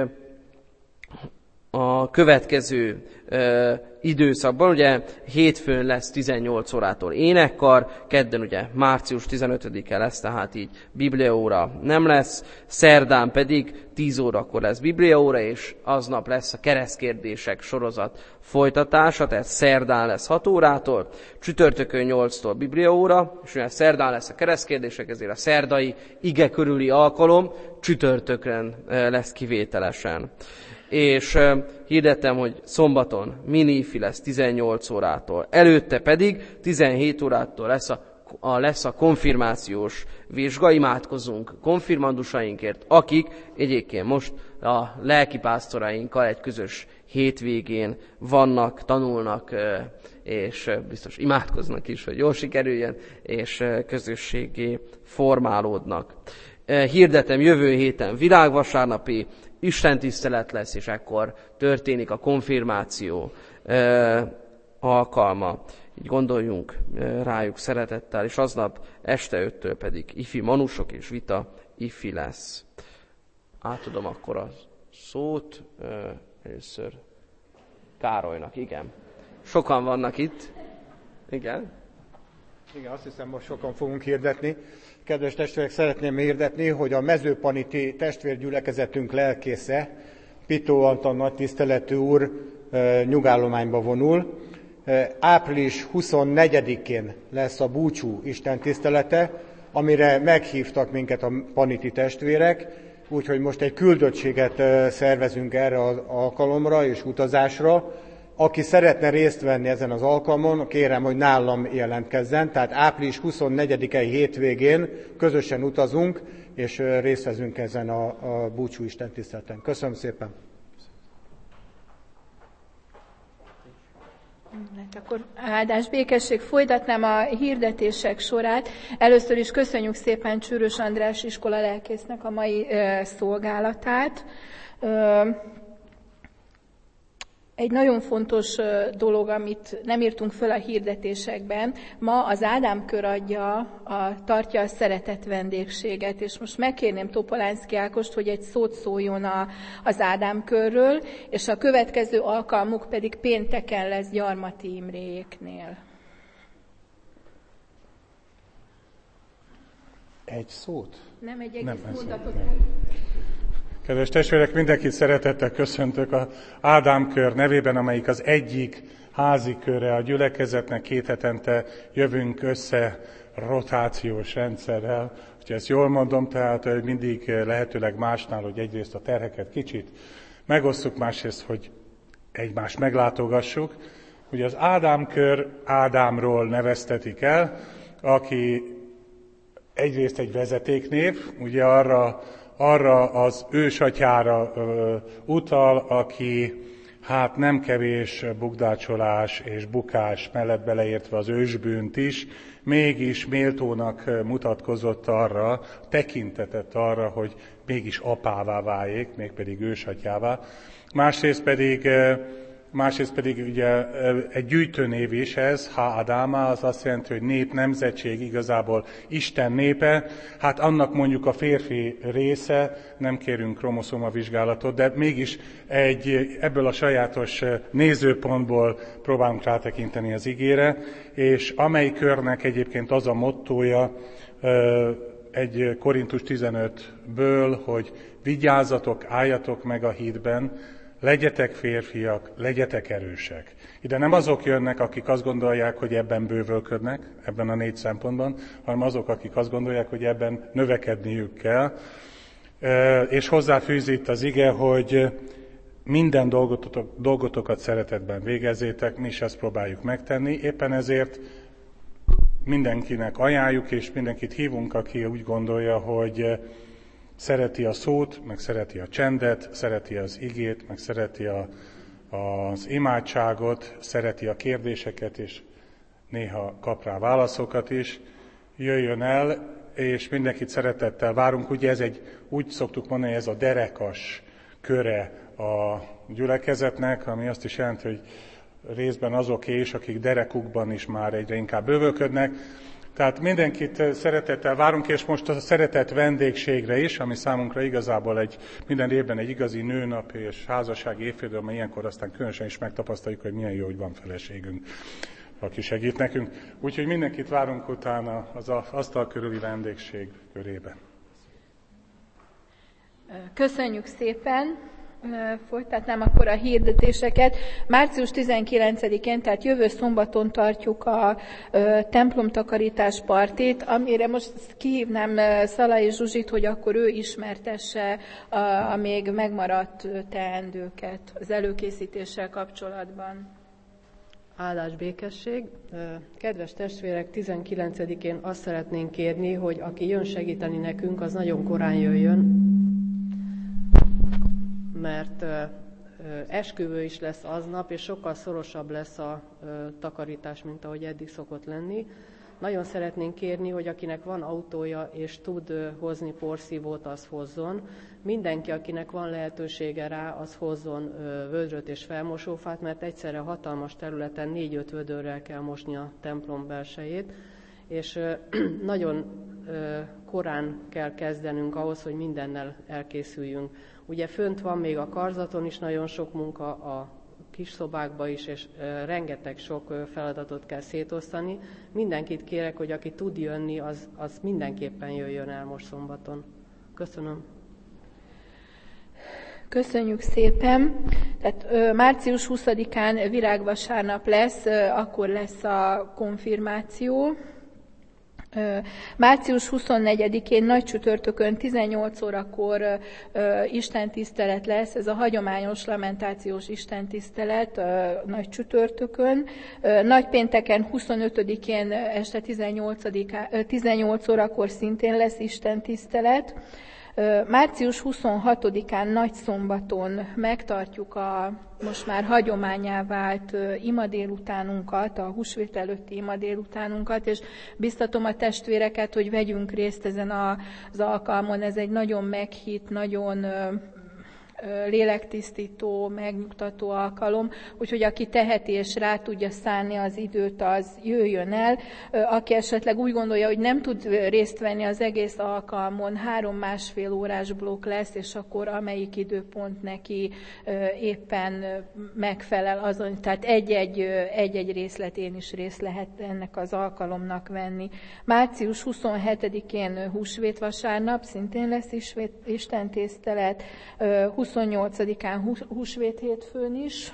[SPEAKER 1] a következő ö, időszakban, ugye hétfőn lesz tizennyolc órától énekkar, kedden ugye március tizenötödike lesz, tehát így bibliaóra nem lesz, szerdán pedig tíz órakor lesz bibliaóra, és aznap lesz a keresztkérdések sorozat folytatása, tehát szerdán lesz hat órától, csütörtökön nyolctól bibliaóra, és ugye szerdán lesz a keresztkérdések, ezért a szerdai ige körüli alkalom csütörtökön lesz kivételesen. És uh, hirdettem, hogy szombaton mini-ifi lesz tizennyolc órától. Előtte pedig tizenhét órától lesz a, a, lesz a konfirmációs vizsga. Imádkozunk konfirmandusainkért, akik egyébként most a lelkipásztorainkkal egy közös hétvégén vannak, tanulnak, uh, és uh, biztos imádkoznak is, hogy jól sikerüljön, és uh, közösségé formálódnak. Uh, hirdetem, jövő héten világvasárnapi istentisztelet lesz, és ekkor történik a konfirmáció ö, alkalma. Így gondoljunk ö, rájuk szeretettel, és aznap este öttől pedig ifi manusok és vita ifi lesz. Átadom akkor a szót ö, először Károlynak, igen. Sokan vannak itt. Igen.
[SPEAKER 4] Igen, azt hiszem, most sokan fogunk hirdetni. Kedves testvérek, szeretném hirdetni, hogy a mezőpaniti testvérgyülekezetünk lelkésze, Pitó Antal nagy tiszteletű úr nyugállományba vonul. április huszonnegyedikén lesz a búcsú istentisztelete, amire meghívtak minket a paniti testvérek, úgyhogy most egy küldöttséget szervezünk erre az alkalomra és utazásra. Aki szeretne részt venni ezen az alkalmon, kérem, hogy nálam jelentkezzen. Tehát április huszonnegyedikei hétvégén közösen utazunk, és részt veszünk ezen a, a búcsú istentiszteleten. Köszönöm szépen!
[SPEAKER 5] Hát akkor áldás, békesség, folytatnám a hirdetések sorát. Először is köszönjük szépen Csőrös András iskola lelkésznek a mai ö, szolgálatát. Ö, Egy nagyon fontos dolog, amit nem írtunk föl a hirdetésekben, ma az Ádám kör adja, a, tartja a szeretett vendégséget, és most megkérném Topolánszky Ágost, hogy egy szót szóljon a, az Ádám körről, és a következő alkalmuk pedig pénteken lesz Gyarmati Imréjéknél.
[SPEAKER 4] Egy szót?
[SPEAKER 5] Nem egy egész
[SPEAKER 4] nem,
[SPEAKER 5] mondatot.
[SPEAKER 4] Kedves testvérek, mindenkit szeretettel köszöntök az Ádám kör nevében, amelyik az egyik házi köre a gyülekezetnek. Két hetente jövünk össze rotációs rendszerrel. Ha ezt jól mondom, tehát mindig lehetőleg másnál, hogy egyrészt a terheket kicsit megosszuk, másrészt, hogy egymást meglátogassuk. Ugye az Ádám kör Ádámról neveztetik el, aki egyrészt egy vezetéknév, ugye arra arra az ősatyára ö, utal, aki hát nem kevés bukdácsolás és bukás mellett beleértve az ősbűnt is, mégis méltónak mutatkozott arra, tekintetett arra, hogy mégis apává váljék, mégpedig ősatyává. Másrészt pedig másrészt pedig ugye egy gyűjtőnév is ez, ha Adáma, az azt jelenti, hogy nép, nemzetség, igazából Isten népe. Hát annak mondjuk a férfi része, nem kérünk kromoszóma vizsgálatot, de mégis egy, ebből a sajátos nézőpontból próbálunk rátekinteni az igére, és amely körnek egyébként az a mottója, egy Korintus tizenötből, hogy vigyázzatok, álljatok meg a hitben, legyetek férfiak, legyetek erősek. Ide nem azok jönnek, akik azt gondolják, hogy ebben bővölködnek, ebben a négy szempontban, hanem azok, akik azt gondolják, hogy ebben növekedniük kell. És hozzáfűzi itt az ige, hogy minden dolgotok, dolgotokat szeretetben végezzétek, mi is ezt próbáljuk megtenni. Éppen ezért mindenkinek ajánljuk, és mindenkit hívunk, aki úgy gondolja, hogy szereti a szót, meg szereti a csendet, szereti az igét, meg szereti a, az imádságot, szereti a kérdéseket, és néha kap rá válaszokat is. Jöjjön el, és mindenkit szeretettel várunk. Ugye ez egy, úgy szoktuk mondani, ez a derekas köre a gyülekezetnek, ami azt is jelenti, hogy részben azoké is, akik derekukban is már egyre inkább bővölködnek. Tehát mindenkit szeretettel várunk, és most a szeretett vendégségre is, ami számunkra igazából egy, minden évben egy igazi nőnap és házassági évforduló, amely ilyenkor aztán különösen is megtapasztaljuk, hogy milyen jó, hogy van feleségünk, aki segít nekünk. Úgyhogy mindenkit várunk utána az asztal körüli vendégség körébe.
[SPEAKER 5] Köszönjük szépen! Folytatnám akkor a hirdetéseket. március tizenkilencedikén, tehát jövő szombaton tartjuk a templomtakarítás partit, amire most kihívnám Szalai Zsuzsit, hogy akkor ő ismertesse a, a még megmaradt teendőket az előkészítéssel kapcsolatban.
[SPEAKER 6] Áldás békesség. Kedves testvérek, tizenkilencedikén azt szeretnénk kérni, hogy aki jön segíteni nekünk, az nagyon korán jöjjön, mert esküvő is lesz aznap, és sokkal szorosabb lesz a takarítás, mint ahogy eddig szokott lenni. Nagyon szeretnénk kérni, hogy akinek van autója és tud hozni porszívót, az hozzon. Mindenki, akinek van lehetősége rá, az hozzon vödröt és felmosófát, mert egyszerre hatalmas területen négy-öt vödörrel kell mosni a templom belsejét, és nagyon korán kell kezdenünk ahhoz, hogy mindennel elkészüljünk. Ugye fönt van még a karzaton is nagyon sok munka, a kis szobákba is, és rengeteg sok feladatot kell szétosztani. Mindenkit kérek, hogy aki tud jönni, az, az mindenképpen jöjjön el most szombaton. Köszönöm.
[SPEAKER 5] Köszönjük szépen. Tehát ö, március huszadikán virágvasárnap lesz, ö, akkor lesz a konfirmáció. március huszonnegyedikén nagy csütörtökön tizennyolc órakor ö, istentisztelet lesz, ez a hagyományos lamentációs istentisztelet ö, nagy csütörtökön. Ö, nagypénteken huszonötödikén este tizennyolc órakor szintén lesz istentisztelet. Március huszonhatodikán nagyszombaton megtartjuk a most már hagyománnyá vált ima délutánunkat, a húsvét előtti ima délutánunkat, és biztatom a testvéreket, hogy vegyünk részt ezen az alkalmon. Ez egy nagyon meghitt, nagyon lélektisztító, megnyugtató alkalom, úgyhogy aki teheti és rá tudja szánni az időt, az jöjjön el. Aki esetleg úgy gondolja, hogy nem tud részt venni az egész alkalmon, három másfél órás blokk lesz, és akkor amelyik időpont neki éppen megfelel azon, tehát egy-egy, egy-egy részletén is részt lehet ennek az alkalomnak venni. március huszonhetedikén húsvétvasárnap, szintén lesz istentisztelet, huszonnyolcadikán húsvét hétfőn is.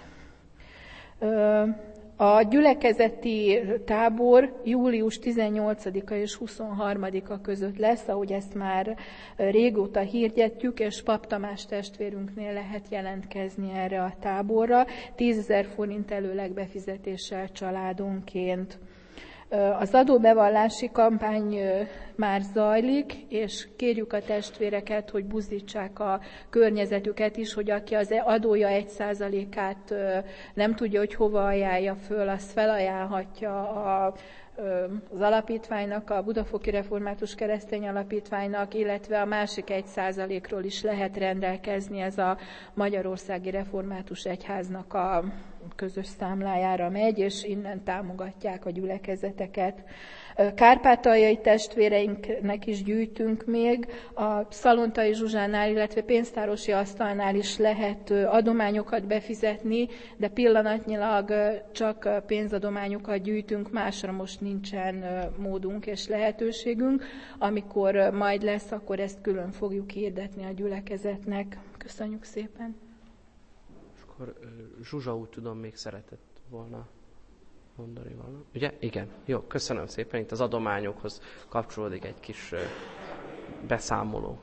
[SPEAKER 5] A gyülekezeti tábor július tizennyolcadika és huszonharmadika között lesz, ahogy ezt már régóta hirdetjük, és Pap Tamás testvérünknél lehet jelentkezni erre a táborra, tízezer forint előleg befizetéssel családonként. Az adóbevallási kampány már zajlik, és kérjük a testvéreket, hogy buzdítsák a környezetüket is, hogy aki az adója egy százalékát nem tudja, hogy hova ajánlja föl, azt felajánlhatja a az alapítványnak, a Budafoki Református Keresztény Alapítványnak, illetve a másik egy százalékról is lehet rendelkezni, ez a Magyarországi Református Egyháznak a közös számlájára megy, és innen támogatják a gyülekezeteket. Kárpátaljai testvéreinknek is gyűjtünk még, a Szalontai Zsuzsánál, illetve pénztárosi asztalnál is lehet adományokat befizetni, de pillanatnyilag csak pénzadományokat gyűjtünk, másra most nincsen módunk és lehetőségünk. Amikor majd lesz, akkor ezt külön fogjuk hirdetni a gyülekezetnek. Köszönjük szépen!
[SPEAKER 1] És akkor Zsuzsa úgy tudom, még szeretett volna mondani valamit. Ugye? Igen. Jó, köszönöm szépen. Itt az adományokhoz kapcsolódik egy kis beszámoló.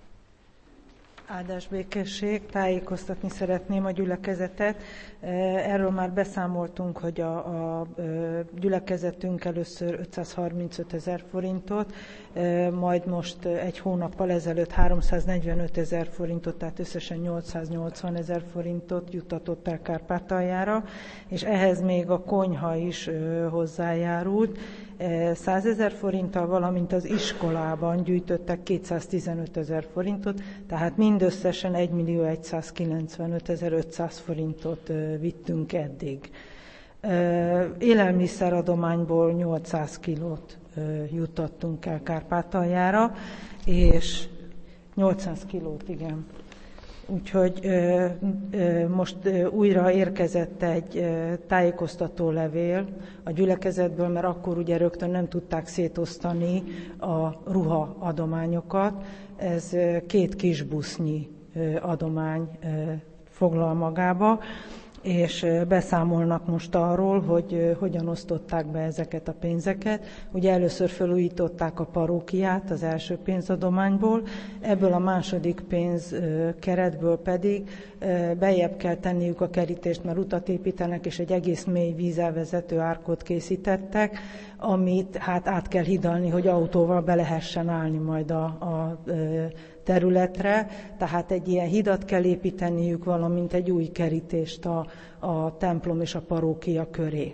[SPEAKER 7] Áldás békesség, tájékoztatni szeretném a gyülekezetet. Erről már beszámoltunk, hogy a, a gyülekezetünk először ötszázharmincöt ezer forintot, majd most egy hónappal ezelőtt háromszáznegyvenöt ezer forintot, tehát összesen nyolcszáznyolcvan ezer forintot juttatott el Kárpátaljára, és ehhez még a konyha is hozzájárult. száz ezer forinttal, valamint az iskolában gyűjtöttek kétszáztizenöt ezer forintot, tehát mindösszesen egymillió százkilencvenöt ezer ötszáz forintot vittünk eddig. Élelmiszeradományból nyolcszáz kilót juttattunk el Kárpátaljára, és nyolcszáz kilót, igen. Úgyhogy ö, ö, most ö, újra érkezett egy ö, tájékoztató levél a gyülekezetből, mert akkor ugye rögtön nem tudták szétosztani a ruha adományokat. Ez ö, két kis busznyi ö, adomány ö, foglal magába, és beszámolnak most arról, hogy hogyan osztották be ezeket a pénzeket. Ugye először felújították a parókiát az első pénzadományból, ebből a második pénz keretből pedig bejebb kell tenniük a kerítést, mert utat építenek, és egy egész mély vízelvezető árkot készítettek, amit hát át kell hidalni, hogy autóval be lehessen állni majd a, a területre, tehát egy ilyen hidat kell építeniük, valamint egy új kerítést a, a templom és a parókia köré.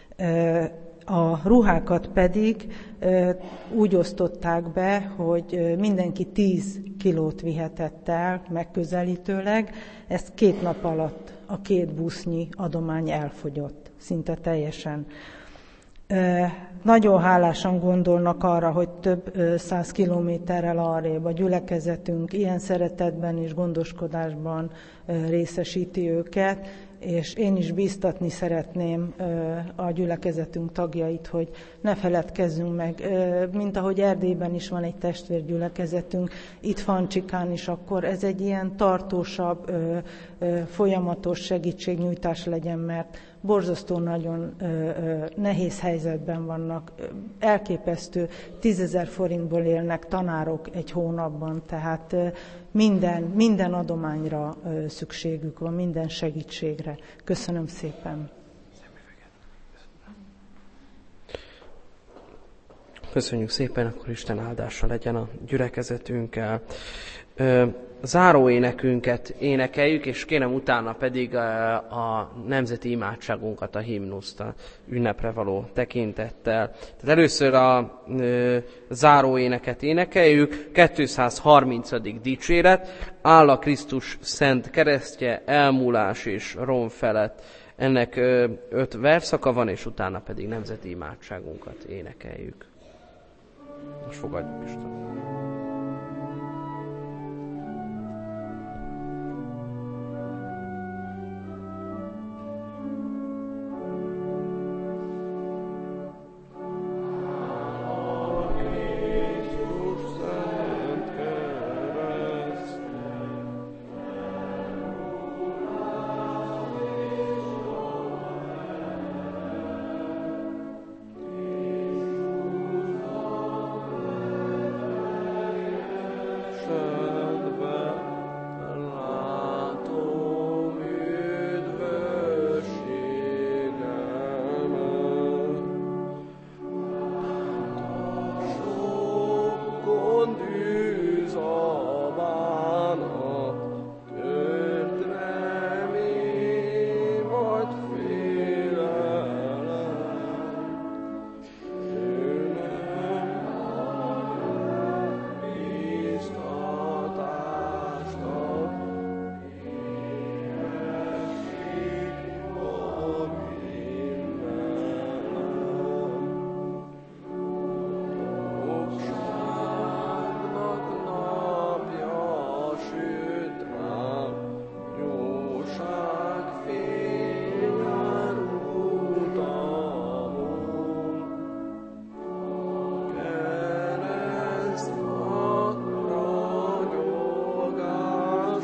[SPEAKER 7] A ruhákat pedig úgy osztották be, hogy mindenki tíz kilót vihetett el megközelítőleg, ezt két nap alatt a két busznyi adomány elfogyott, szinte teljesen. Nagyon hálásan gondolnak arra, hogy több száz kilométerrel arrébb a gyülekezetünk ilyen szeretetben és gondoskodásban részesíti őket, és én is bíztatni szeretném a gyülekezetünk tagjait, hogy ne feledkezzünk meg, mint ahogy Erdélyben is van egy testvérgyülekezetünk, itt Fancsikán is, akkor ez egy ilyen tartósabb, folyamatos segítségnyújtás legyen, mert borzasztó nagyon nehéz helyzetben vannak, elképesztő tízezer forintból élnek tanárok egy hónapban, tehát minden, minden adományra szükségük van, minden segítségre. Köszönöm szépen.
[SPEAKER 1] Köszönjük szépen, akkor Isten áldása legyen a gyülekezetünkkel. Záróénekünket énekeljük, és kérem utána pedig a nemzeti imádságunkat, a himnuszt, a ünnepre való tekintettel. Tehát először a záróéneket énekeljük, kétszázharmincadik dicséret, áll a Krisztus szent keresztje, elmúlás és rom felett. Ennek öt verszaka van, és utána pedig nemzeti imádságunkat énekeljük. Most fogadjuk Isten.
[SPEAKER 8] Amen.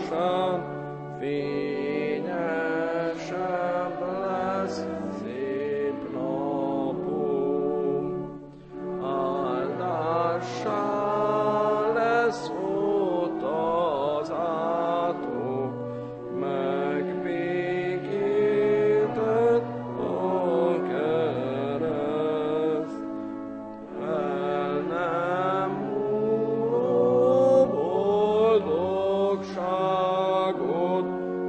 [SPEAKER 1] lassan fényesebb lesz szép napom. Áldással lesz ott az átok, megbékített a kereszt. El nem múló boldogságot,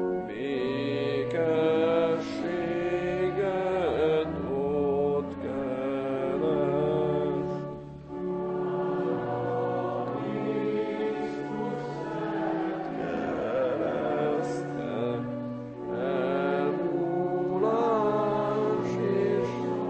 [SPEAKER 1] békességet ott kereszt. Krisztus szent kereszte, elmúlás és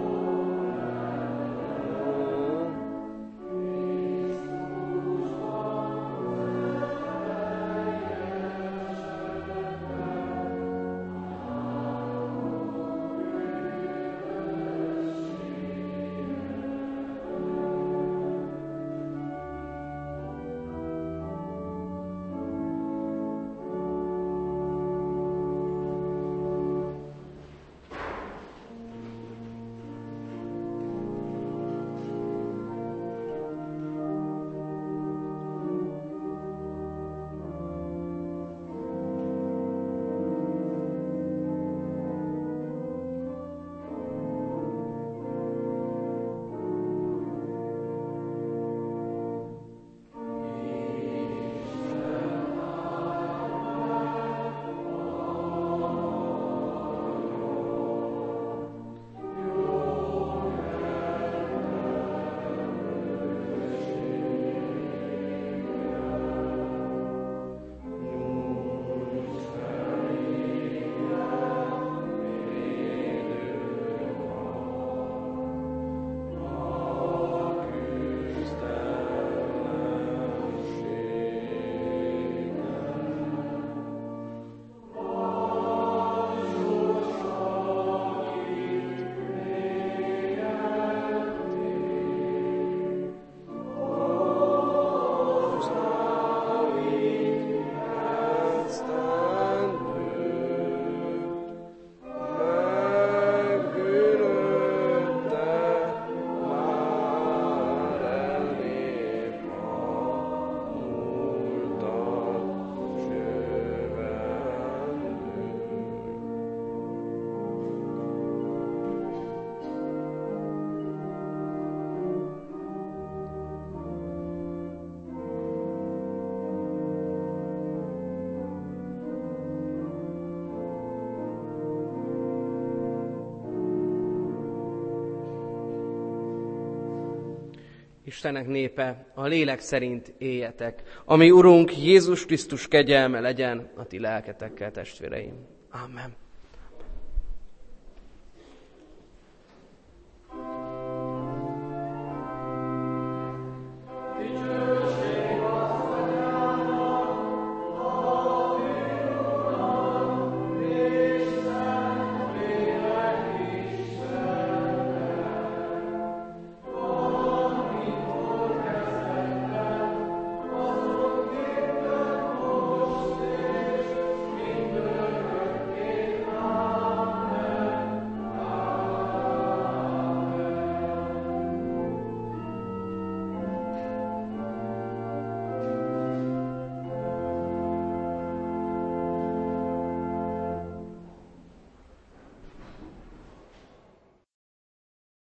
[SPEAKER 1] Istennek népe, a lélek szerint éljetek. Ami Urunk Jézus Krisztus kegyelme legyen a ti lelketekkel, testvéreim. Amen.